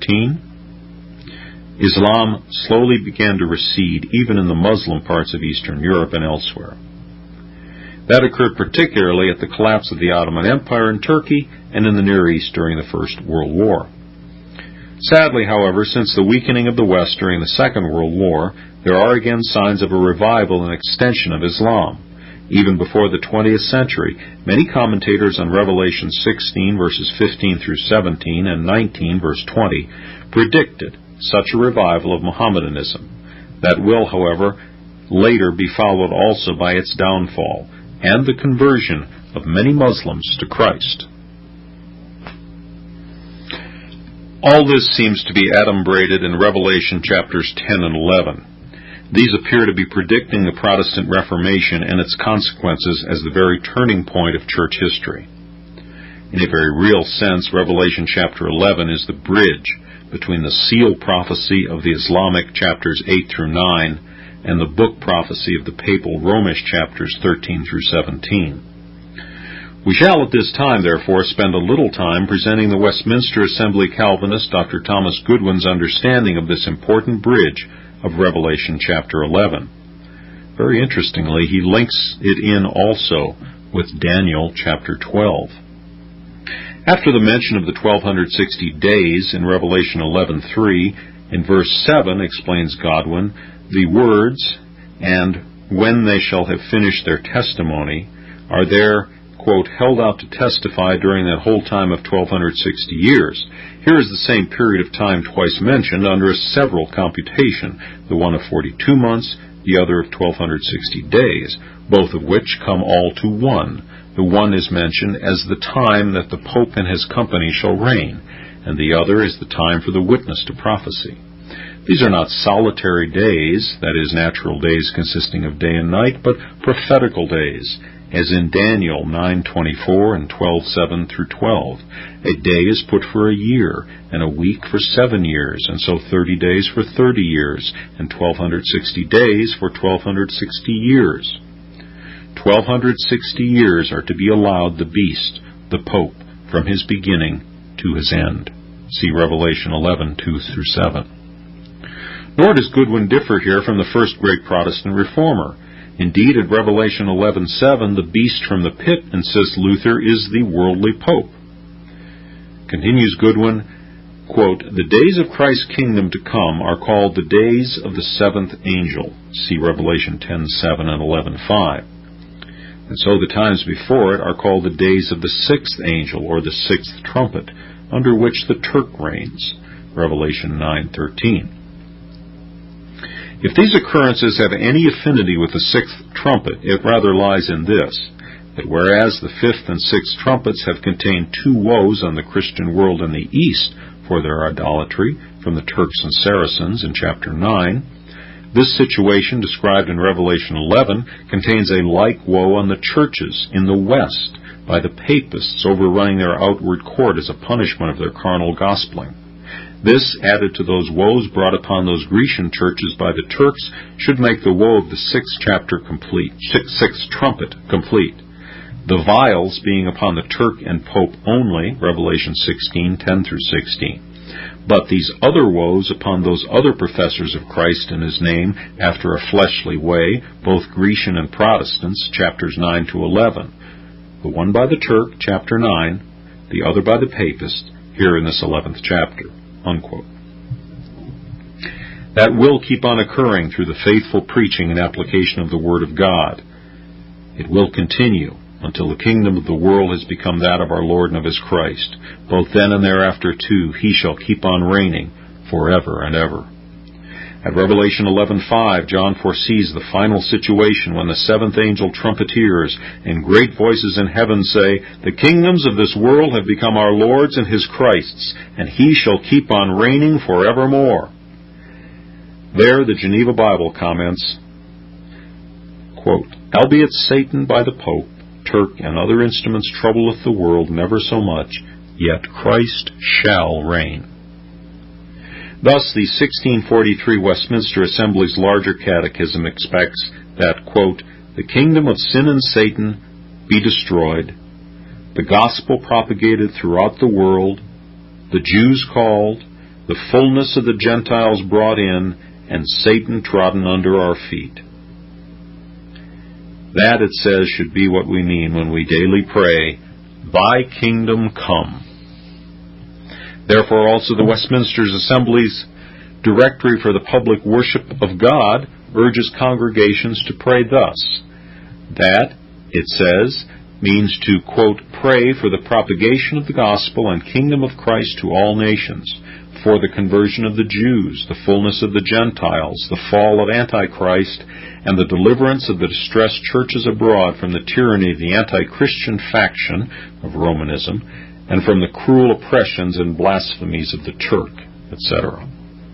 13, Islam slowly began to recede even in the Muslim parts of Eastern Europe and elsewhere. That occurred particularly at the collapse of the Ottoman Empire in Turkey and in the Near East during the First World War. Sadly, however, since the weakening of the West during the Second World War, there are again signs of a revival and extension of Islam. Even before the 20th century, many commentators on Revelation 16, verses 15 through 17, and 19, verse 20, predicted such a revival of Mohammedanism. That will, however, later be followed also by its downfall and the conversion of many Muslims to Christ. All this seems to be adumbrated in Revelation chapters 10 and 11. These appear to be predicting the Protestant Reformation and its consequences as the very turning point of church history. In a very real sense, Revelation chapter 11 is the bridge between the seal prophecy of the Islamic chapters 8 through 9 and the book prophecy of the papal Romish chapters 13 through 17. We shall at this time, therefore, spend a little time presenting the Westminster Assembly Calvinist Dr. Thomas Goodwin's understanding of this important bridge of Revelation chapter 11. Very interestingly, he links it in also with Daniel chapter 12. After the mention of the 1260 days in Revelation 11:3, in verse 7 explains Godwin, the words, "and when they shall have finished their testimony," are there, quote, held out to testify during that whole time of 1260 years. Here is the same period of time twice mentioned under a several computation, the one of 42 months, the other of 1260 days, both of which come all to one. The one is mentioned as the time that the Pope and his company shall reign, and the other is the time for the witness to prophecy. These are not solitary days, that is, natural days consisting of day and night, but prophetical days, as in Daniel 9:24 and 12:7 through 12. A day is put for a year, and a week for 7 years, and so 30 days for 30 years, and 1260 days for 1260 years. 1260 years are to be allowed the beast, the Pope, from his beginning to his end. See Revelation 11:2 through 7. Nor does Goodwin differ here from the first great Protestant reformer. Indeed, at Revelation 11:7, the beast from the pit, insists Luther, is the worldly Pope. Continues Goodwin, quote, "The days of Christ's kingdom to come are called the days of the seventh angel." See Revelation 10:7 and 11:5. And so the times before it are called the days of the sixth angel, or the sixth trumpet, under which the Turk reigns. Revelation 9:13. If these occurrences have any affinity with the sixth trumpet, it rather lies in this. that whereas the fifth and sixth trumpets have contained two woes on the Christian world in the East for their idolatry from the Turks and Saracens in chapter 9, this situation described in Revelation 11 contains a like woe on the churches in the West by the papists overrunning their outward court as a punishment of their carnal gospeling. This, added to those woes brought upon those Grecian churches by the Turks, should make the woe of the sixth trumpet complete. The vials being upon the Turk and Pope only, Revelation 16:10 through 16. But these other woes upon those other professors of Christ in his name after a fleshly way, both Grecian and Protestants, chapters 9 to 11. The one by the Turk, chapter 9, the other by the papist, here in this 11th chapter. Unquote. That will keep on occurring through the faithful preaching and application of the Word of God. It will continue until the kingdom of the world has become that of our Lord and of His Christ. Both then and thereafter, too, He shall keep on reigning forever and ever. At Revelation 11:5, John foresees the final situation when the seventh angel trumpeteers, and great voices in heaven say, "The kingdoms of this world have become our Lord's and His Christ's, and He shall keep on reigning forevermore." There the Geneva Bible comments, quote, "Albeit Satan by the Pope, Turk, and other instruments troubleth the world never so much, yet Christ shall reign." Thus, the 1643 Westminster Assembly's larger catechism expects that, quote, "the kingdom of sin and Satan be destroyed, the gospel propagated throughout the world, the Jews called, the fullness of the Gentiles brought in, and Satan trodden under our feet." That, it says, should be what we mean when we daily pray, "Thy kingdom come." Therefore also the Westminster Assembly's Directory for the Public Worship of God urges congregations to pray thus. That, it says, means to, quote, "pray for the propagation of the gospel and kingdom of Christ to all nations, for the conversion of the Jews, the fullness of the Gentiles, the fall of Antichrist, and the deliverance of the distressed churches abroad from the tyranny of the anti-Christian faction of Romanism, and from the cruel oppressions and blasphemies of the Turk," etc.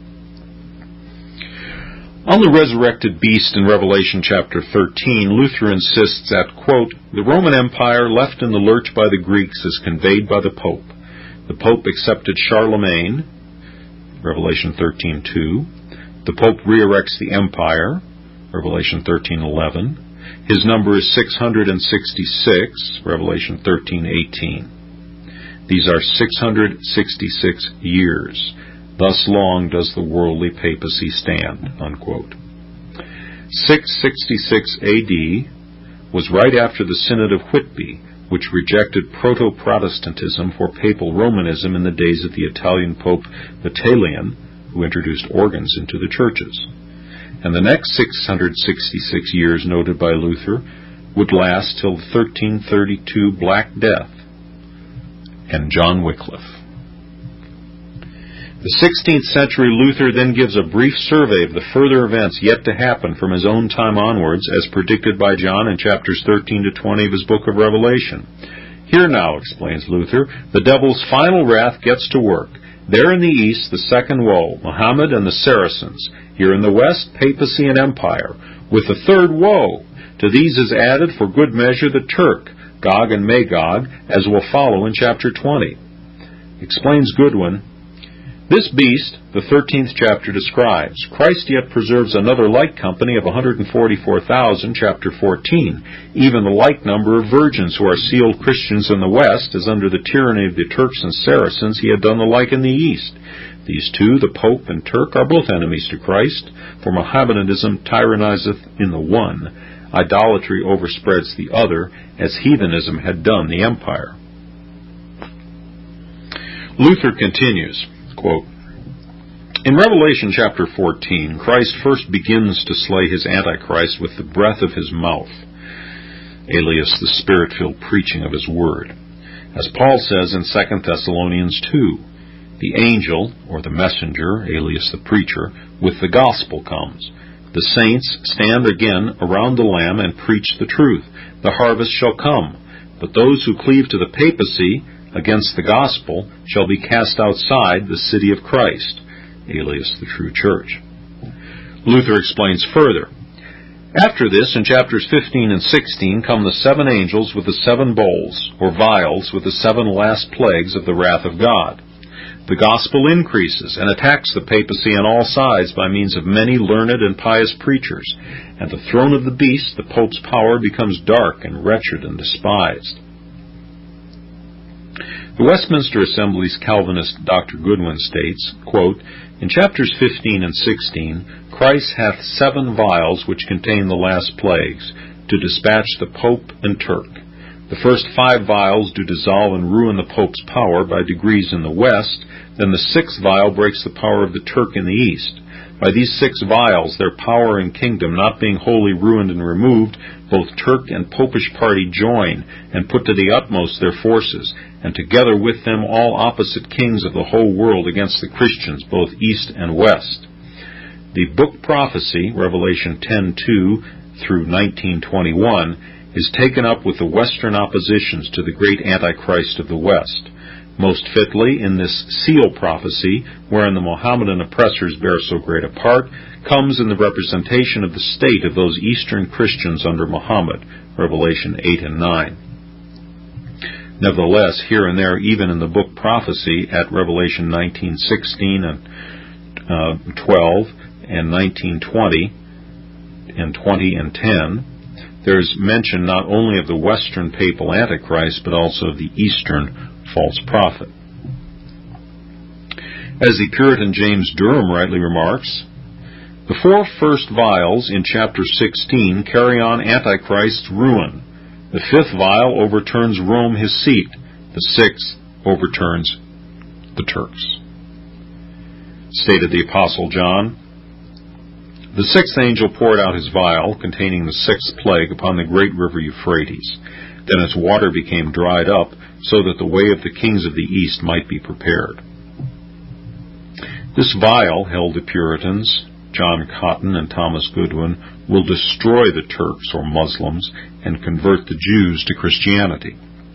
On the resurrected beast in Revelation chapter 13, Luther insists that, quote, "the Roman Empire left in the lurch by the Greeks is conveyed by the Pope. The Pope accepted Charlemagne," Revelation 13:2. "The Pope re-erects the empire," Revelation 13:11. "His number is 666, Revelation 13:18. These are 666 years. Thus long does the worldly papacy stand," unquote. 666 A.D. was right after the Synod of Whitby, which rejected proto-Protestantism for papal Romanism in the days of the Italian Pope Vitalian, who introduced organs into the churches. And the next 666 years noted by Luther would last till the 1332 Black Death and John Wycliffe. The 16th century Luther then gives a brief survey of the further events yet to happen from his own time onwards, as predicted by John in chapters 13 to 20 of his book of Revelation. Here now, explains Luther, the devil's final wrath gets to work. There in the east, the second woe, Muhammad and the Saracens. Here in the west, papacy and empire. With the third woe, to these is added for good measure the Turk, Gog and Magog, as will follow in chapter 20. Explains Goodwin, "This beast, the 13th chapter describes. Christ yet preserves another like company of 144,000, chapter 14, even the like number of virgins who are sealed Christians in the west, as under the tyranny of the Turks and Saracens he had done the like in the east. These two, the Pope and Turk, are both enemies to Christ, for Mohammedanism tyrannizeth in the one, idolatry overspreads the other, as heathenism had done the empire." Luther continues, quote, "In Revelation chapter 14, Christ first begins to slay his Antichrist with the breath of his mouth, alias the Spirit-filled preaching of his word. As Paul says in 2 Thessalonians 2, the angel, or the messenger, alias the preacher, with the gospel comes. The saints stand again around the Lamb and preach the truth. The harvest shall come, but those who cleave to the papacy against the gospel shall be cast outside the city of Christ, alias the true church. Luther explains further. After this, in chapters 15 and 16, come the 7 angels with the 7 bowls, or vials, with the 7 last plagues of the wrath of God. The gospel increases and attacks the papacy on all sides by means of many learned and pious preachers, and the throne of the beast, the Pope's power, becomes dark and wretched and despised. The Westminster Assembly's Calvinist Dr. Goodwin states, quote, in chapters 15 and 16, Christ hath 7 vials which contain the last plagues, to dispatch the Pope and Turk. The first 5 vials do dissolve and ruin the Pope's power by degrees in the west, then the 6th vial breaks the power of the Turk in the east. By these 6 vials, their power and kingdom not being wholly ruined and removed, both Turk and Popish party join, and put to the utmost their forces, and together with them all opposite kings of the whole world against the Christians, both east and west. The book prophecy, Revelation 10:2 through 19:21, is taken up with the western oppositions to the great Antichrist of the west. Most fitly, in this seal prophecy, wherein the Mohammedan oppressors bear so great a part, comes in the representation of the state of those Eastern Christians under Muhammad, Revelation 8 and 9. Nevertheless, here and there, even in the book prophecy at Revelation 19:16 and 12 and 19:20 and 20 and 10, there is mention not only of the Western papal Antichrist, but also of the Eastern false prophet. As the Puritan James Durham rightly remarks, the 4 first vials in chapter 16 carry on Antichrist's ruin. The 5th vial overturns Rome his seat. The 6th overturns the Turks. Stated the Apostle John, the 6th angel poured out his vial containing the 6th plague upon the great river Euphrates. Then its water became dried up, so that the way of the kings of the east might be prepared. This vial, held the Puritans, John Cotton and Thomas Goodwin, will destroy the Turks or Muslims and convert the Jews to Christianity.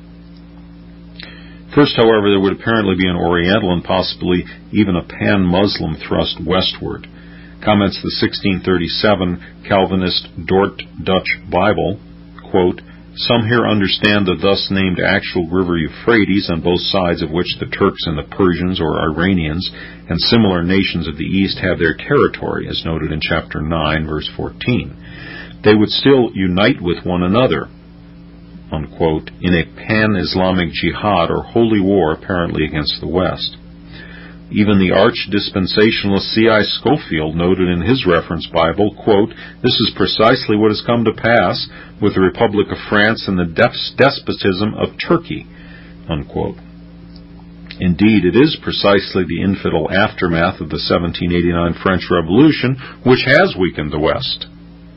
First, however, there would apparently be an Oriental and possibly even a pan-Muslim thrust westward. Comments the 1637 Calvinist Dort Dutch Bible, quote, some here understand the thus named actual river Euphrates, on both sides of which the Turks and the Persians or Iranians and similar nations of the East have their territory, as noted in chapter 9, verse 14. They would still unite with one another, unquote, in a pan-Islamic jihad or holy war apparently against the West. Even the arch-dispensationalist C.I. Scofield noted in his reference Bible, quote, this is precisely what has come to pass with the Republic of France and the despotism of Turkey, unquote. Indeed, it is precisely the infidel aftermath of the 1789 French Revolution which has weakened the West.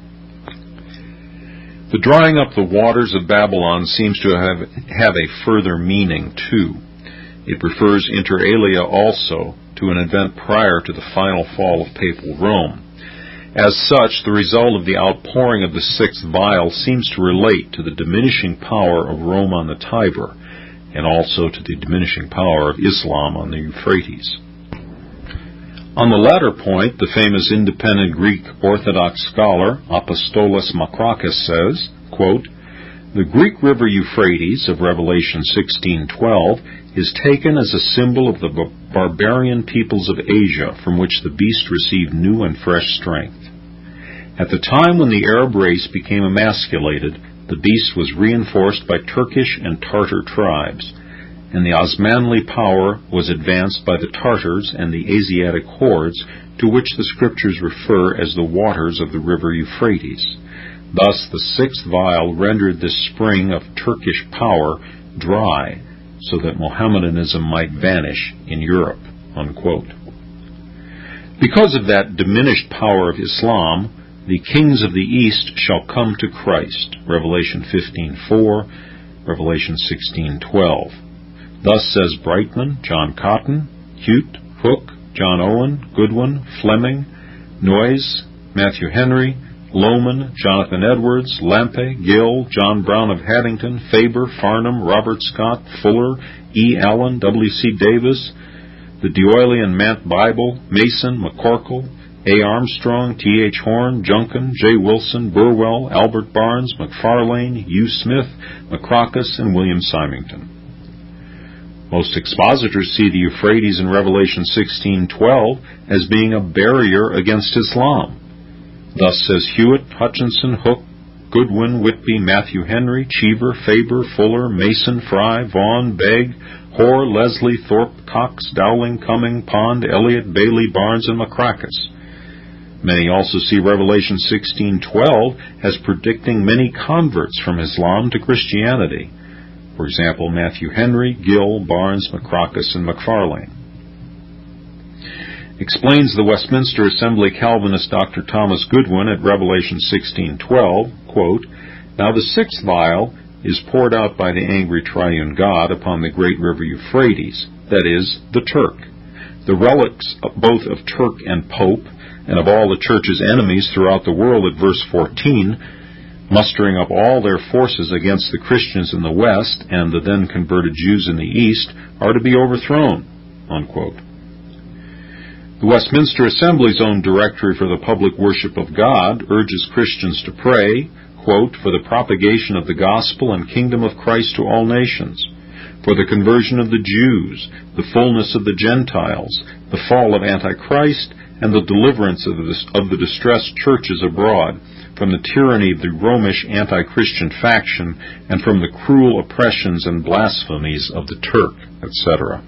The drying up the waters of Babylon seems to have a further meaning, too. It refers inter alia also to an event prior to the final fall of papal Rome. As such, the result of the outpouring of the 6th vial seems to relate to the diminishing power of Rome on the Tiber, and also to the diminishing power of Islam on the Euphrates. On the latter point, the famous independent Greek Orthodox scholar Apostolos Makrakis says, quote, the Greek river Euphrates of Revelation 16:12 is taken as a symbol of the barbarian peoples of Asia from which the beast received new and fresh strength. At the time when the Arab race became emasculated, the beast was reinforced by Turkish and Tartar tribes, and the Osmanli power was advanced by the Tartars and the Asiatic hordes to which the scriptures refer as the waters of the river Euphrates. Thus, the 6th vial rendered this spring of Turkish power dry, so that Mohammedanism might vanish in Europe, unquote. Because of that diminished power of Islam, the kings of the East shall come to Christ, Revelation 15:4, Revelation 16:12. Thus says Brightman, John Cotton, Hute, Hook, John Owen, Goodwin, Fleming, Noyes, Matthew Henry, Lohman, Jonathan Edwards, Lampe, Gill, John Brown of Haddington, Faber, Farnham, Robert Scott, Fuller, E. Allen, W.C. Davis, the D'Oylian Mant Bible, Mason, McCorkle, A. Armstrong, T.H. Horn, Junkin, J. Wilson, Burwell, Albert Barnes, McFarlane, U. Smith, McCrockis, and William Symington. Most expositors see the Euphrates in Revelation 16:12 as being a barrier against Islam. Thus says Hewitt, Hutchinson, Hook, Goodwin, Whitby, Matthew Henry, Cheever, Faber, Fuller, Mason, Fry, Vaughan, Begg, Hoare, Leslie, Thorpe, Cox, Dowling, Cumming, Pond, Elliott, Bailey, Barnes, and McCrackis. Many also see Revelation 16:12 as predicting many converts from Islam to Christianity. For example, Matthew Henry, Gill, Barnes, McCrockis, and McFarlane. Explains the Westminster Assembly Calvinist Dr. Thomas Goodwin at Revelation 16:12, quote, "Now the sixth vial is poured out by the angry triune God upon the great river Euphrates, that is, the Turk. The relics both of Turk and Pope, and of all the church's enemies throughout the world," at verse 14, mustering up all their forces against the Christians in the west and the then converted Jews in the east, are to be overthrown, unquote. The Westminster Assembly's own Directory for the Public Worship of God urges Christians to pray, quote, "for the propagation of the gospel and kingdom of Christ to all nations, for the conversion of the Jews, the fullness of the Gentiles, the fall of Antichrist, and the deliverance of the distressed churches abroad, from the tyranny of the Romish anti-Christian faction, and from the cruel oppressions and blasphemies of the Turk," etc.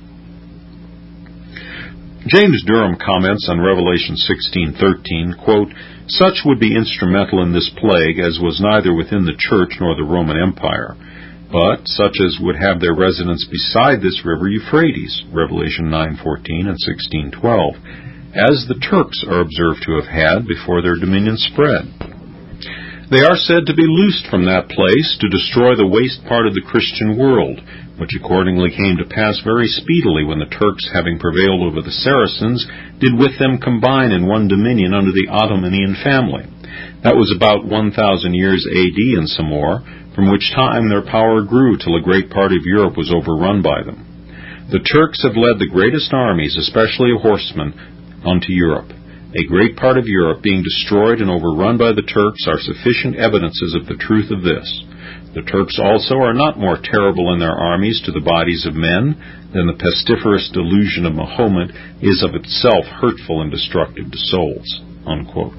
James Durham comments on Revelation 16:13, quote, "Such would be instrumental in this plague as was neither within the Church nor the Roman Empire, but such as would have their residence beside this river Euphrates," Revelation 9:14 and 16:12, as the Turks are observed to have had before their dominion spread. They are said to be loosed from that place to destroy the waste part of the Christian world, which accordingly came to pass very speedily when the Turks, having prevailed over the Saracens, did with them combine in one dominion under the Ottomanian family. That was about 1,000 years A.D. and some more, from which time their power grew till a great part of Europe was overrun by them. The Turks have led the greatest armies, especially of horsemen, unto Europe. A great part of Europe being destroyed and overrun by the Turks are sufficient evidences of the truth of this. The Turks also are not more terrible in their armies to the bodies of men than the pestiferous delusion of Mahomet is of itself hurtful and destructive to souls," unquote.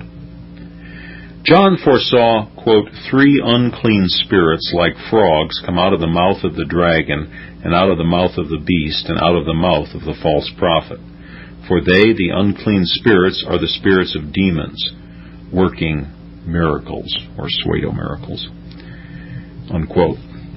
John foresaw, quote, "3 unclean spirits like frogs come out of the mouth of the dragon, and out of the mouth of the beast, and out of the mouth of the false prophet. For they, the unclean spirits, are the spirits of demons, working miracles," or pseudo-miracles, unquote.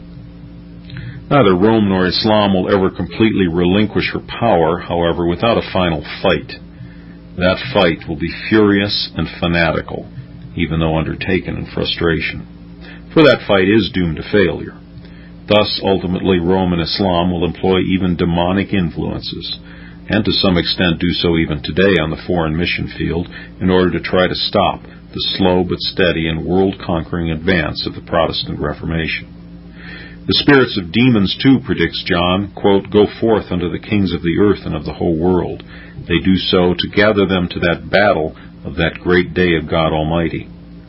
Neither Rome nor Islam will ever completely relinquish her power, however, without a final fight. That fight will be furious and fanatical, even though undertaken in frustration. For that fight is doomed to failure. Thus, ultimately, Rome and Islam will employ even demonic influences, and to some extent do so even today on the foreign mission field, in order to try to stop the slow but steady and world-conquering advance of the Protestant Reformation. The spirits of demons, too, predicts John, quote, "go forth unto the kings of the earth and of the whole world. They do so to gather them to that battle of that great day of God Almighty."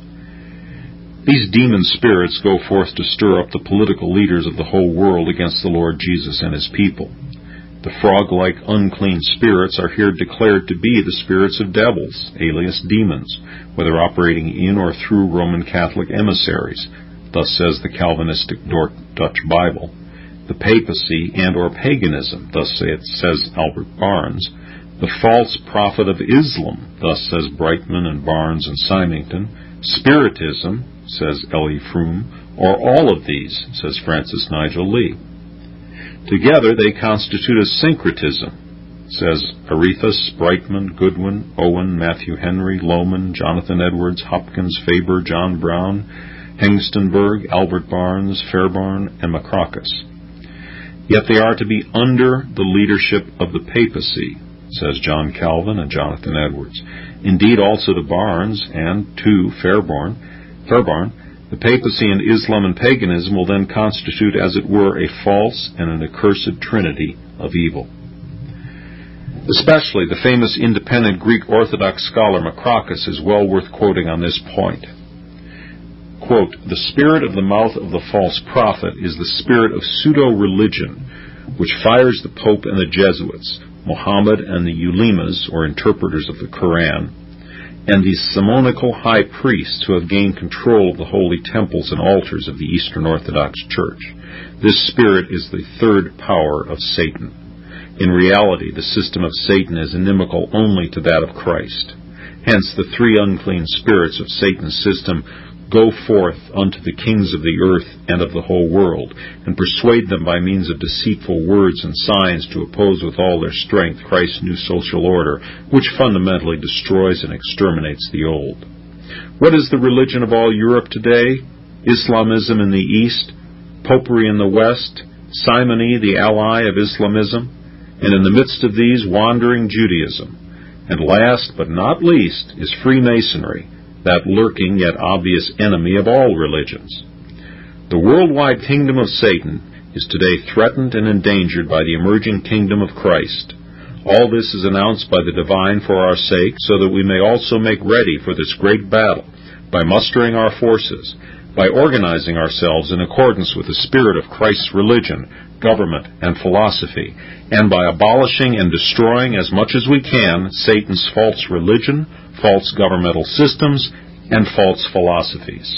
These demon spirits go forth to stir up the political leaders of the whole world against the Lord Jesus and His people. The frog-like unclean spirits are here declared to be the spirits of devils, alias demons, whether operating in or through Roman Catholic emissaries. Thus says the Calvinistic Dutch Bible. The papacy and or paganism, thus says Albert Barnes. The false prophet of Islam, thus says Brightman and Barnes and Symington. Spiritism, says L.E. Froome, or all of these, says Francis Nigel Lee. Together they constitute a syncretism, says Arethus, Brightman, Goodwin, Owen, Matthew Henry, Lohman, Jonathan Edwards, Hopkins, Faber, John Brown, Hengstenberg, Albert Barnes, Fairbairn, and McCrockis. Yet they are to be under the leadership of the papacy, says John Calvin and Jonathan Edwards. Indeed, also to Barnes and to Fairbairn, the papacy and Islam and paganism will then constitute, as it were, a false and an accursed trinity of evil. Especially the famous independent Greek Orthodox scholar Macrocus is well worth quoting on this point. Quote, "The spirit of the mouth of the false prophet is the spirit of pseudo-religion, which fires the Pope and the Jesuits, Muhammad and the ulemas, or interpreters of the Quran, and the Simonical high priests who have gained control of the holy temples and altars of the Eastern Orthodox Church. This spirit is the third power of Satan. In reality, the system of Satan is inimical only to that of Christ. Hence, the three unclean spirits of Satan's system go forth unto the kings of the earth and of the whole world, and persuade them by means of deceitful words and signs to oppose with all their strength Christ's new social order, which fundamentally destroys and exterminates the old. What is the religion of all Europe today? Islamism in the East, Popery in the West, simony, the ally of Islamism, and in the midst of these, wandering Judaism. And last but not least is Freemasonry, that lurking yet obvious enemy of all religions. The worldwide kingdom of Satan is today threatened and endangered by the emerging kingdom of Christ. All this is announced by the divine for our sake, so that we may also make ready for this great battle by mustering our forces, by organizing ourselves in accordance with the spirit of Christ's religion, government, and philosophy, and by abolishing and destroying as much as we can Satan's false religion, false governmental systems, and false philosophies.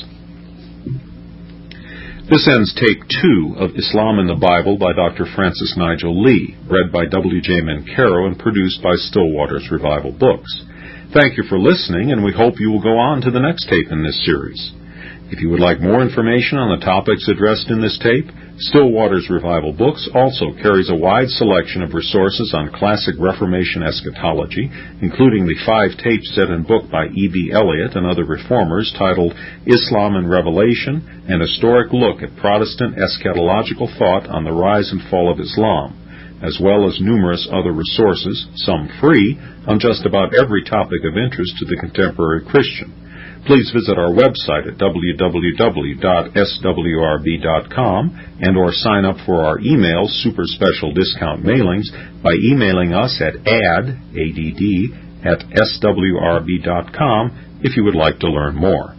This ends Tape 2 of Islam in the Bible by Dr. Francis Nigel Lee, read by W.J. Mancaro and produced by Stillwater's Revival Books. Thank you for listening, and we hope you will go on to the next tape in this series. If you would like more information on the topics addressed in this tape, Stillwater's Revival Books also carries a wide selection of resources on classic Reformation eschatology, including the 5 tapes set and book by E.B. Elliott and other reformers titled Islam and Revelation, an historic look at Protestant eschatological thought on the rise and fall of Islam, as well as numerous other resources, some free, on just about every topic of interest to the contemporary Christian. Please visit our website at www.swrb.com and or sign up for our email super special discount mailings by emailing us at add@swrb.com if you would like to learn more.